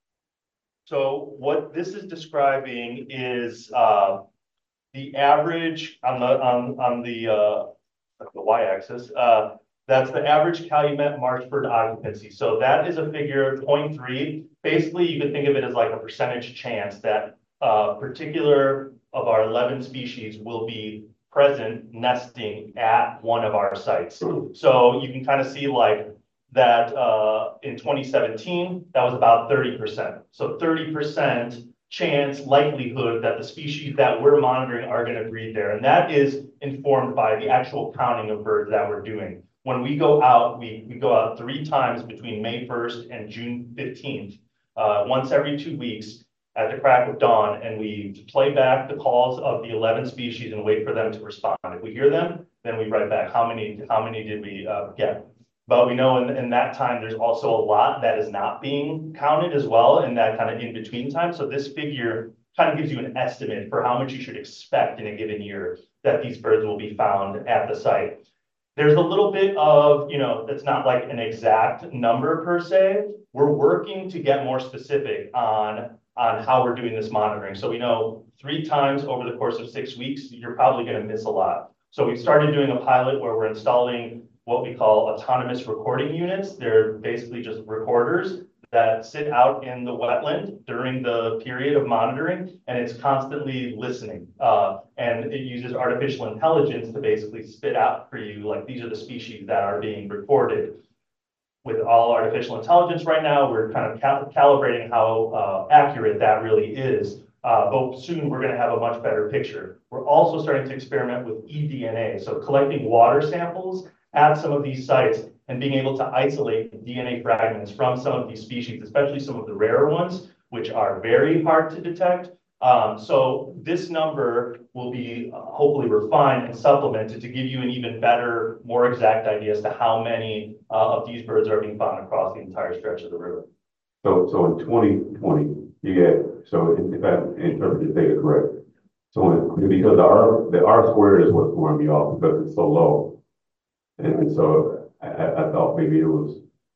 So what this is describing is uh, the average on the on on the uh, the y-axis. Uh, that's the average Calumet Marshford occupancy. So that is a figure of zero point three. Basically, you could think of it as like a percentage chance that uh, particular of our eleven species will be present nesting at one of our sites. So you can kind of see like that uh, in twenty seventeen, that was about thirty percent. So thirty percent chance likelihood that the species that we're monitoring are going to breed there. And that is informed by the actual counting of birds that we're doing. When we go out, we, we go out three times between May first and June fifteenth, uh, once every two weeks at the crack of dawn, and we play back the calls of the eleven species and wait for them to respond. If we hear them, then we write back how many, how many did we uh, get. But we know in, in that time, there's also a lot that is not being counted as well in that kind of in-between time. So this figure kind of gives you an estimate for how much you should expect in a given year that these birds will be found at the site. There's a little bit of, you know, it's not like an exact number per se. We're working to get more specific on, on how we're doing this monitoring. So we know three times over the course of six weeks, you're probably going to miss a lot. So we started doing a pilot where we're installing what we call autonomous recording units. They're basically just recorders that sit out in the wetland during the period of monitoring, and it's constantly listening. Uh, and it uses artificial intelligence to basically spit out for you, like, these are the species that are being recorded. With all artificial intelligence right now, we're kind of cal calibrating how uh, accurate that really is. Uh, but soon we're going to have a much better picture. We're also starting to experiment with e D N A, so collecting water samples at some of these sites and being able to isolate D N A fragments from some of these species, especially some of the rarer ones, which are very hard to detect. Um, so this number will be uh, hopefully refined and supplemented to give you an even better, more exact idea as to how many uh, of these birds are being found across the entire stretch of the river. So, so in twenty twenty, you had, so if I interpreted the data correct, so in, because the R, the R squared is what's throwing me off because it's so low. And, and so I, I thought maybe it was.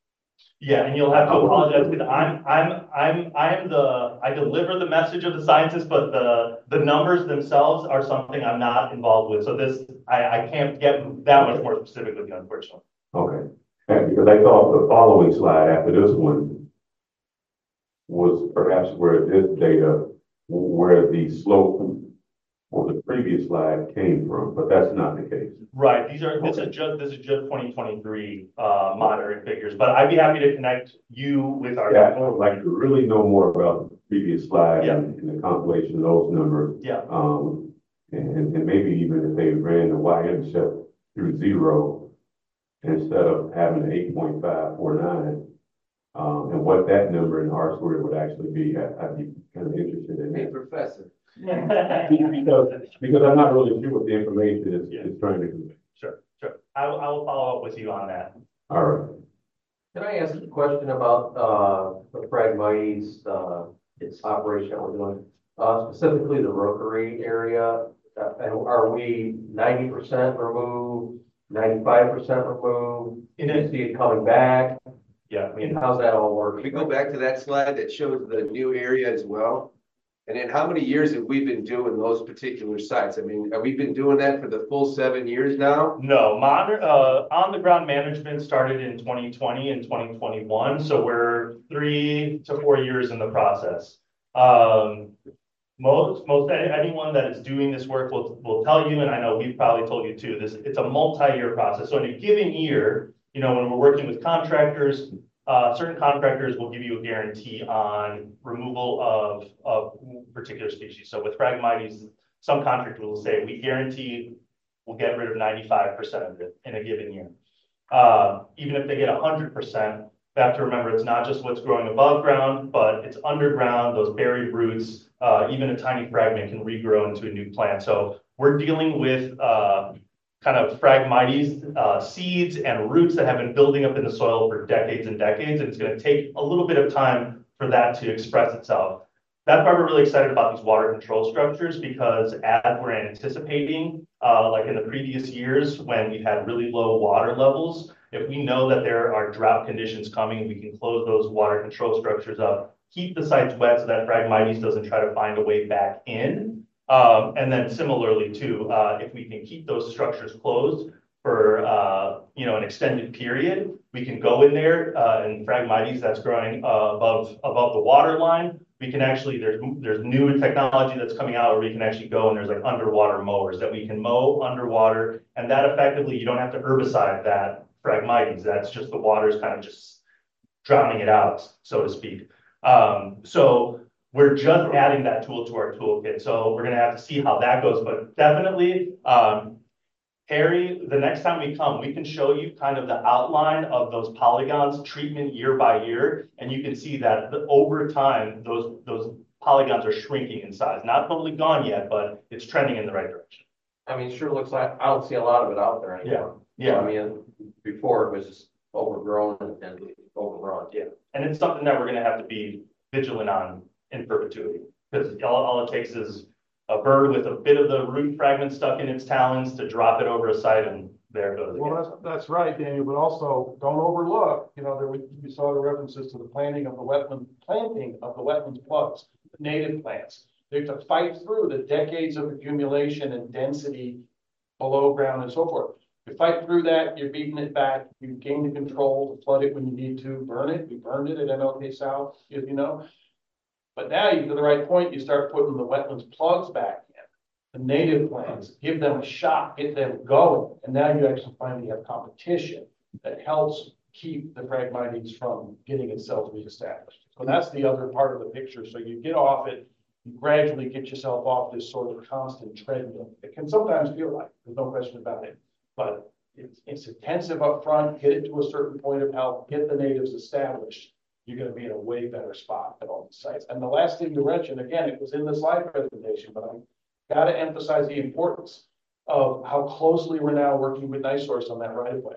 Yeah, and you'll have to apologize because I'm, I'm, I'm, I'm the, I deliver the message of the scientists, but the, the numbers themselves are something I'm not involved with. So this, I, I can't get that much more specific with you, unfortunately. Okay, and because I thought the following slide after this one was perhaps where this data, where the slope or the previous slide came from, but that's not the case. Right. These are, this is just, this is just twenty twenty-three uh, monitoring figures, but I'd be happy to connect you with our. Yeah, I would like to really know more about the previous slide Yeah. and, and the compilation of those numbers. Yeah. Um, and, and maybe even if they ran the y-intercept through zero instead of having an eight point five four nine, um, and what that number in R squared would actually be, I, I'd be kind of interested in Hey, that. Professor. because, because I'm not really sure what the information is, Yeah. is trying to convey. Sure, sure. I will, I will follow up with you on that. All right. Can I ask a question about, uh, the Phragmites, uh, its operation that we're doing? Uh, specifically the rookery area, uh, and are we ninety percent removed, ninety-five percent removed? In Do you it, see it coming back? yeah, I mean, how's that all work? Can we go back to that slide that shows the new area as well? And then how many years have we been doing those particular sites? I mean, have we been doing that for the full seven years now? no, moder, uh, on the ground management started in twenty twenty and twenty twenty-one, so we're three to four years in the process. Um, most, most, anyone that is doing this work will, will tell you, and I know we've probably told you too, this, it's a multi-year process. So in a given year, you know, when we're working with contractors, uh, certain contractors will give you a guarantee on removal of, of particular species. So with Phragmites, some contractors will say, we guarantee we'll get rid of ninety-five percent of it in a given year. Uh, even if they get one hundred percent, they have to remember it's not just what's growing above ground, but it's underground, those buried roots, uh, even a tiny fragment can regrow into a new plant. So we're dealing with uh, kind of Phragmites uh, seeds and roots that have been building up in the soil for decades and decades, and it's going to take a little bit of time for that to express itself. That's why we're really excited about these water control structures, because as we're anticipating, uh, like in the previous years when we had really low water levels, if we know that there are drought conditions coming, we can close those water control structures up, keep the sites wet so that Phragmites doesn't try to find a way back in. Um, and then similarly too, uh, if we can keep those structures closed for, uh, you know, an extended period, we can go in there uh, and Phragmites that's growing uh, above, above the water line. We can actually, there's, there's new technology that's coming out where we can actually go and there's like underwater mowers that we can mow underwater, and that effectively, you don't have to herbicide that Phragmites. That's just the water's kind of just drowning it out, so to speak. Um, so we're just adding that tool to our toolkit. So we're gonna have to see how that goes, but definitely, um, Harry, the next time we come, we can show you kind of the outline of those polygons treatment year by year. And you can see that the, over time, those, those polygons are shrinking in size. Not totally gone yet, but it's trending in the right direction. I mean, it sure looks like, I don't see a lot of it out there anymore. Yeah. So, I mean, before it was just overgrown and overgrown. Yeah. And it's something that we're gonna have to be vigilant on in perpetuity, because all, all it takes is a bird with a bit of the root fragment stuck in its talons to drop it over a site, and there it goes. Well, again. that's, that's right, Daniel, but also don't overlook, you know, there we, we saw the references to the planting of the wetland, planting of the wetlands plugs, native plants. They have to fight through the decades of accumulation and density below ground and so forth. You fight through that, you're beating it back, you gain the control to flood it when you need to, burn it, we burned it at M L K South, you know. But now you get to the right point, you start putting the wetlands plugs back in, the native plants, give them a shot, get them going. And now you actually finally have competition that helps keep the Phragmites from getting itself reestablished. So that's the other part of the picture. So you get off it, you gradually get yourself off this sort of constant treadmill. It can sometimes feel like, there's no question about it, but it's, it's intensive up front, get it to a certain point of health, get the natives established. You're going to be in a way better spot at all the sites. And the last thing to mention, again, it was in the slide presentation, but I got to emphasize the importance of how closely we're now working with NiSource on that right of way,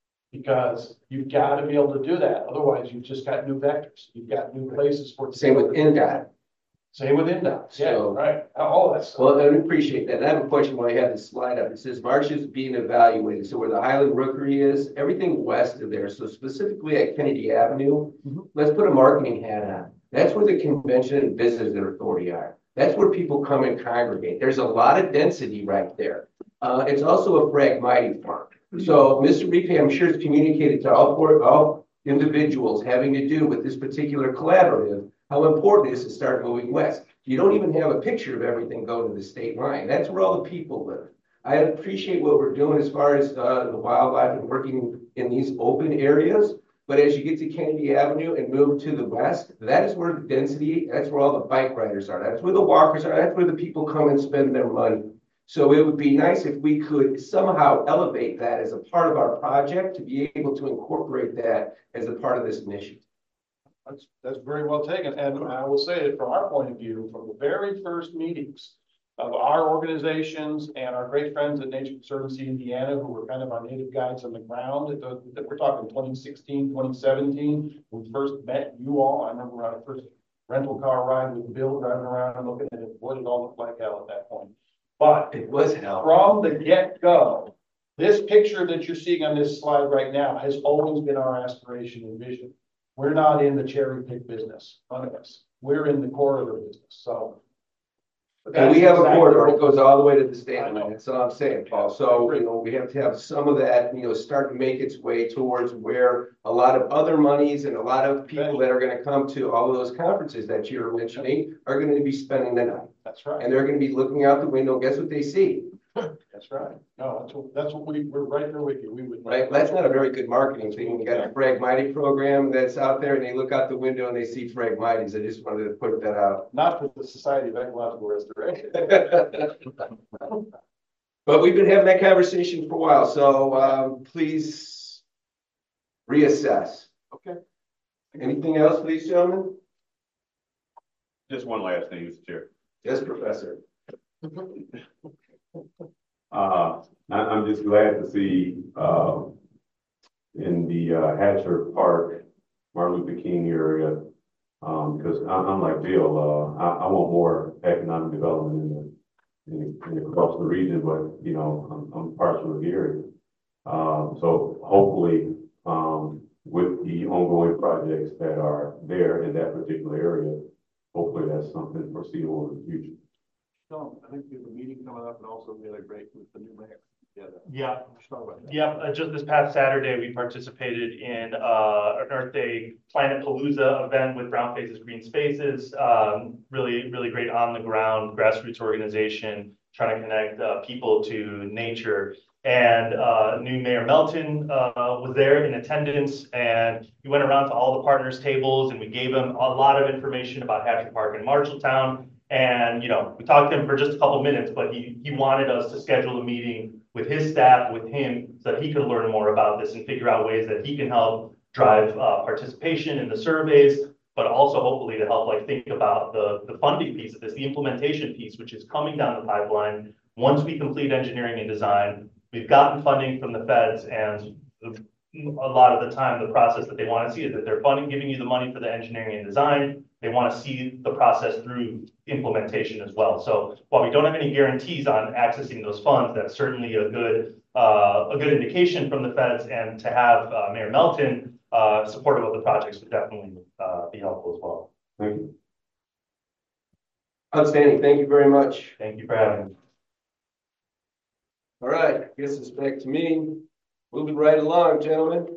because you've got to be able to do that. Otherwise, you've just got new vectors. You've got new places for. Same with N D O T. Same with N D O T. Yeah, So- right. All that stuff. Well, I appreciate that. And I have a question while you have this slide up. It says marshes being evaluated. So where the Highland Rookery is, everything west of there. So specifically at Kennedy Avenue, Mhm. let's put a marketing hat on. That's where the Convention and Visitor Authority are. That's where people come and congregate. There's a lot of density right there. Uh, it's also a Phragmite farm. So Mister Repe, I'm sure, has communicated to all four, all individuals having to do with this particular collaborative how important it is to start moving west. You don't even have a picture of everything going to the state line. That's where all the people live. I appreciate what we're doing as far as uh, the wildlife and working in these open areas. But as you get to Kennedy Avenue and move to the west, that is where the density, that's where all the bike riders are. That's where the walkers are. That's where the people come and spend their money. So it would be nice if we could somehow elevate that as a part of our project to be able to incorporate that as a part of this initiative. That's, that's very well taken. And I will say it from our point of view, from the very first meetings of our organizations and our great friends at Nature Conservancy Indiana, who were kind of our native guides on the ground. At the, that we're talking twenty sixteen, twenty seventeen, when we first met you all. I remember our first rental car ride with Bill driving around and looking at it. What it all looked like hell at that point. But It was hell. from the get-go, this picture that you're seeing on this slide right now has always been our aspiration and vision. We're not in the cherry pick business, none of us. We're in the corridor business, so. And we have a That's corridor that exactly- goes all the way to the state I know. line. That's all I'm saying, Paul. So, you know, we have to have some of that, you know, start to make its way towards where a lot of other monies and a lot of people that are gonna come to all of those conferences that you're mentioning are gonna be spending the night. That's right. And they're gonna be looking out the window. Guess what they see? That's right. No, that's what, that's what we, we're right there with you. We would. Right? That's not a very good marketing thing. You got a Phragmites program that's out there and they look out the window and they see Phragmites. I just wanted to put that out. Not for the Society of Ecological Restoration. But we've been having that conversation for a while, so um, please reassess. Okay. Anything else, please, gentlemen? Just one last thing, Mister Chair. Yes, Professor. Uh, I, I'm just glad to see, uh, in the, uh, Hatcher Park, Martin Luther King area, um, because I'm, I'm like Bill, uh, I, I want more economic development in the, in the, in the across the region, but, you know, I'm, I'm partial to the area. Um, so hopefully, um, with the ongoing projects that are there in that particular area, hopefully that's something foreseeable in the future. So I think we have a meeting coming up and also really great with the new mayor. Yeah. Yeah. Let's talk about that. Yep, uh, just this past Saturday, we participated in uh, an Earth Day Planet Palooza event with Brown Faces Green Spaces. Um, really, really great on the ground grassroots organization trying to connect uh, people to nature. And uh, new Mayor Melton uh, was there in attendance, and he went around to all the partners' tables, and we gave him a lot of information about Hatcher Park and Marshalltown. And, you know, we talked to him for just a couple minutes, but he, he wanted us to schedule a meeting with his staff, with him, so that he could learn more about this and figure out ways that he can help drive uh, participation in the surveys, but also hopefully to help like think about the, the funding piece of this, the implementation piece, which is coming down the pipeline. Once we complete engineering and design, we've gotten funding from the feds, and the, a lot of the time, the process that they want to see is that they're funding, giving you the money for the engineering and design. They want to see the process through implementation as well. So while we don't have any guarantees on accessing those funds, that's certainly a good uh, a good indication from the feds. And to have uh, Mayor Melton uh, supportive of the projects would definitely uh, be helpful as well. Thank you. Outstanding. Thank you very much. Thank you for having me. All right, I guess it's back to me. Moving right along, gentlemen.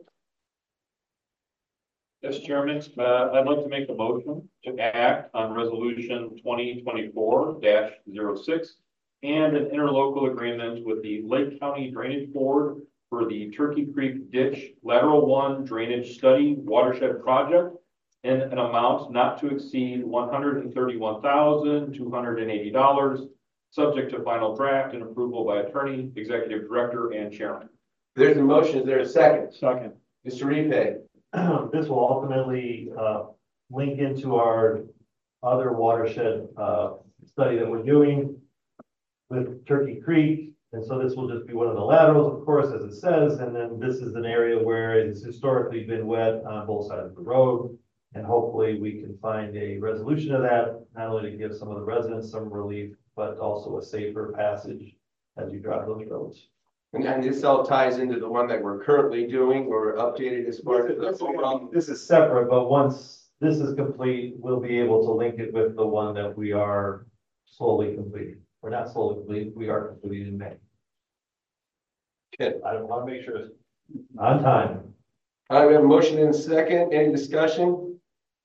Yes, Chairman, uh, I'd like to make a motion to act on resolution twenty twenty-four dash zero six and an interlocal agreement with the Lake County Drainage Board for the Turkey Creek Ditch Lateral One Drainage Study Watershed Project in an amount not to exceed one hundred thirty-one thousand, two hundred eighty dollars, subject to final draft and approval by attorney, executive director, and chairman. There's a motion. Is there a second? Second. Mister Repay. This will ultimately uh, link into our other watershed uh, study that we're doing with Turkey Creek. And so this will just be one of the laterals, of course, as it says. And then this is an area where it's historically been wet on both sides of the road. And hopefully we can find a resolution of that, not only to give some of the residents some relief, but also a safer passage as you drive those roads. And, and this all ties into the one that we're currently doing or updated as far as the overall. This is separate, but once this is complete, we'll be able to link it with the one that we are slowly completing. We're not slowly completing, we are completing in May. Okay. I don't want to make sure it's on time. I have a motion in a second. Any discussion?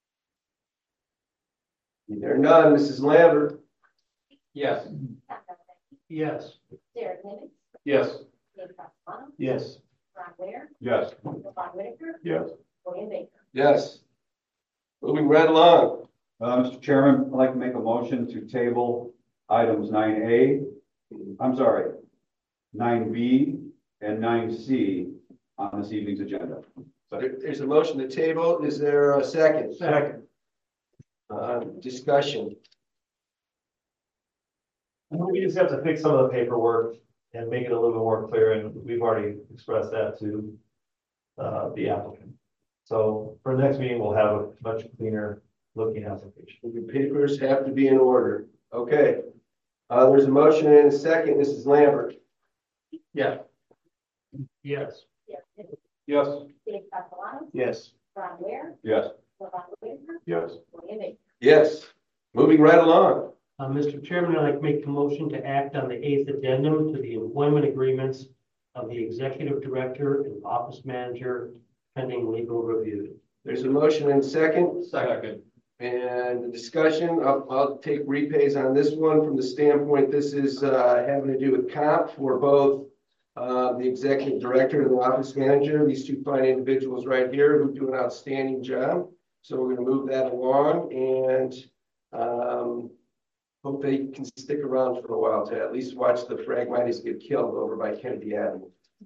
There none. Missus Lambert. Yes. Tom Donahue, Yes. Derek Nivens, Yes. David Foxcott, Yes. Ron Ware, Yes. Bill Von Whitaker, Yes. William Baker. Yes. Moving right along. Uh, Mister Chairman, I'd like to make a motion to table items nine A, I'm sorry, nine B and nine C on this evening's agenda. There- There's a motion to table. Is there a second? Second. Uh, discussion. We just have to fix some of the paperwork and make it a little bit more clear, and we've already expressed that to uh, the applicant. So for the next meeting, we'll have a much cleaner looking application. The papers have to be in order. Okay. Uh, there's a motion and a second. Missus Lambert. Yeah. Yes. Yes. Yes. Dave Castellano, Yes. Ron Ware, Yes. Levon Whitaker, Yes. William Baker. Yes. Moving right along. Uh, Mister Chairman, I'd like to make a motion to act on the eighth addendum to the employment agreements of the executive director and office manager pending legal review. There's a motion and a second. Second. And the discussion, I'll, I'll take repays on this one from the standpoint, this is, uh, having to do with comp for both uh, the executive director and the office manager, these two fine individuals right here who do an outstanding job. So we're going to move that along and um, hope they can stick around for a while to at least watch the Phragmites get killed over by Kennedy Avenue.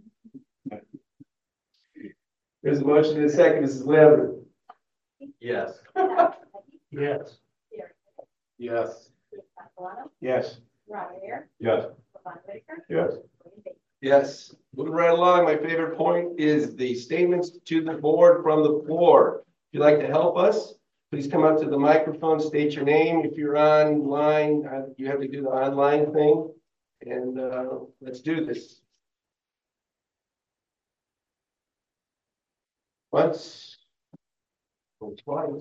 There's a motion and a second. Missus Lambert. Yes. Yes. Yes. Dave Castellano, Yes. Ron Ware, Yes. Levon Whitaker, Yes. William Baker. Yes. Moving right along, my favorite point is the statements to the board from the floor. If you'd like to help us, please come up to the microphone, state your name. If you're online, uh, you have to do the online thing. And uh, let's do this. Once. Or twice.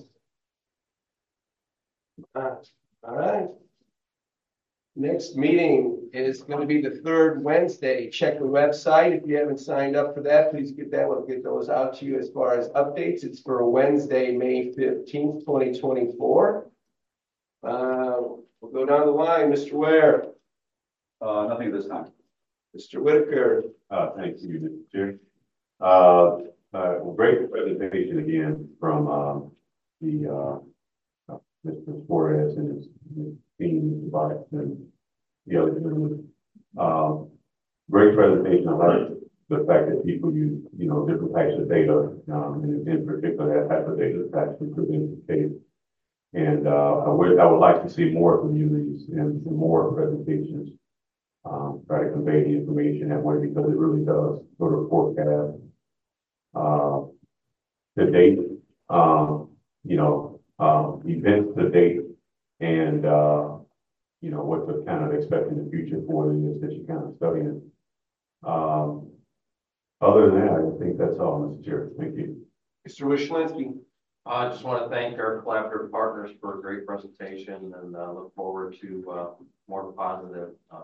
Uh, all right. Next meeting is going to be the third Wednesday. Check the website. If you haven't signed up for that, please get that. We'll get those out to you as far as updates. It's for Wednesday, May fifteenth, twenty twenty-four. Uh, we'll go down the line. Mister Ware. Uh, nothing at this time. Mister Whitaker. Uh, thank you, Mister Chair. Uh, uh, great presentation again from, um, the, uh, uh, Mister Suarez and his, his team, Box and the other gentlemen. Um, great presentation. I like the fact that people use, you know, different types of data, um, and in particular, that type of data that's actually presented the case. And, uh, I would, I would like to see more communities and some more presentations. Um, try to convey the information that way because it really does sort of forecast uh, the date, um, you know, um, events, the date, and uh, you know what to kind of expect in the future for it is that you're kind of studying. Um, other than that, I think that's all, Mister Chair. Thank you. Mister Wishlinski. I just want to thank our collaborative partners for a great presentation and uh, look forward to uh, more positive uh,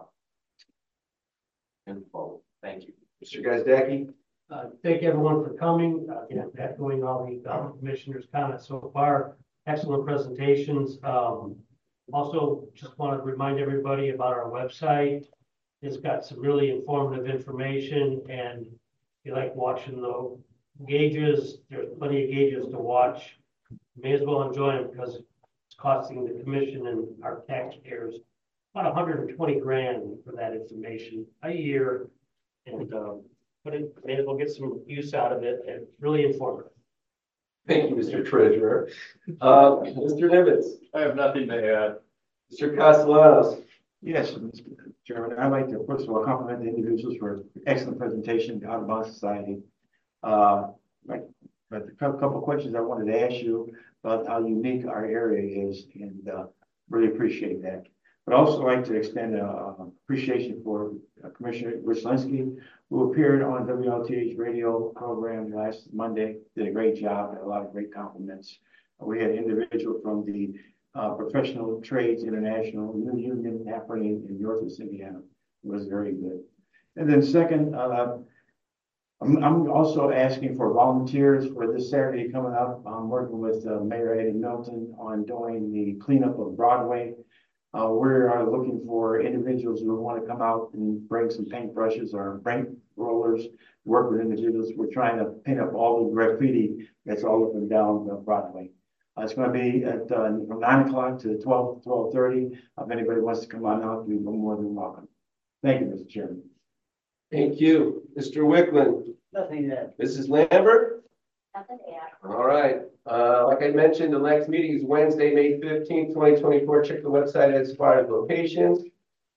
info. Thank you. Mister Gazdecki. Uh, thank everyone for coming, uh, you know, echoing all the uh, commissioners' comments so far. Excellent presentations. Um, also, just want to remind everybody about our website. It's got some really informative information, and if you like watching the gauges, there's plenty of gauges to watch. You may as well enjoy them because it's costing the commission and our taxpayers about one hundred twenty grand for that information a year. And um, but it may as well get some use out of it, and it's really informative. Thank you, Mister Treasurer. Uh, Mister Nimitz. I have nothing to add. Mister Castellanos. Yes, Mister Chairman, I'd like to first of all compliment the individuals for excellent presentation, the Audubon Society. Uh, like, but a couple, couple of questions I wanted to ask you about how unique our area is, and uh, really appreciate that. But also like to extend a appreciation for uh, Commissioner Wishlinski, who appeared on W L T H radio program last Monday, did a great job, a lot of great compliments. We had an individual from the uh, Professional Trades International Union happening in Northwest Indiana. It was very good. And then second, uh, I'm, I'm also asking for volunteers for this Saturday coming up. I'm working with uh, Mayor Eddie Milton on doing the cleanup of Broadway. Uh, we are looking for individuals who want to come out and bring some paintbrushes or paint rollers, work with individuals. We're trying to paint up all the graffiti that's all up and down uh, Broadway. Uh, it's going to be at uh, from nine o'clock to twelve, twelve thirty. If anybody wants to come on out, you're more than welcome. Thank you, Mister Chairman. Thank you. Mister Wickland. Nothing that. Missus Lambert. Nothing to add. All right. Uh, like I mentioned, the next meeting is Wednesday, May fifteenth, twenty twenty-four. Check the website as far as locations.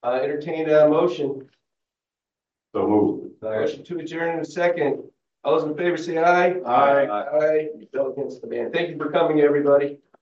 Uh, entertain a motion. So move. Motion to adjourn in a second. All those in favor say aye. Aye. Aye. You fell against the man. Thank you for coming, everybody.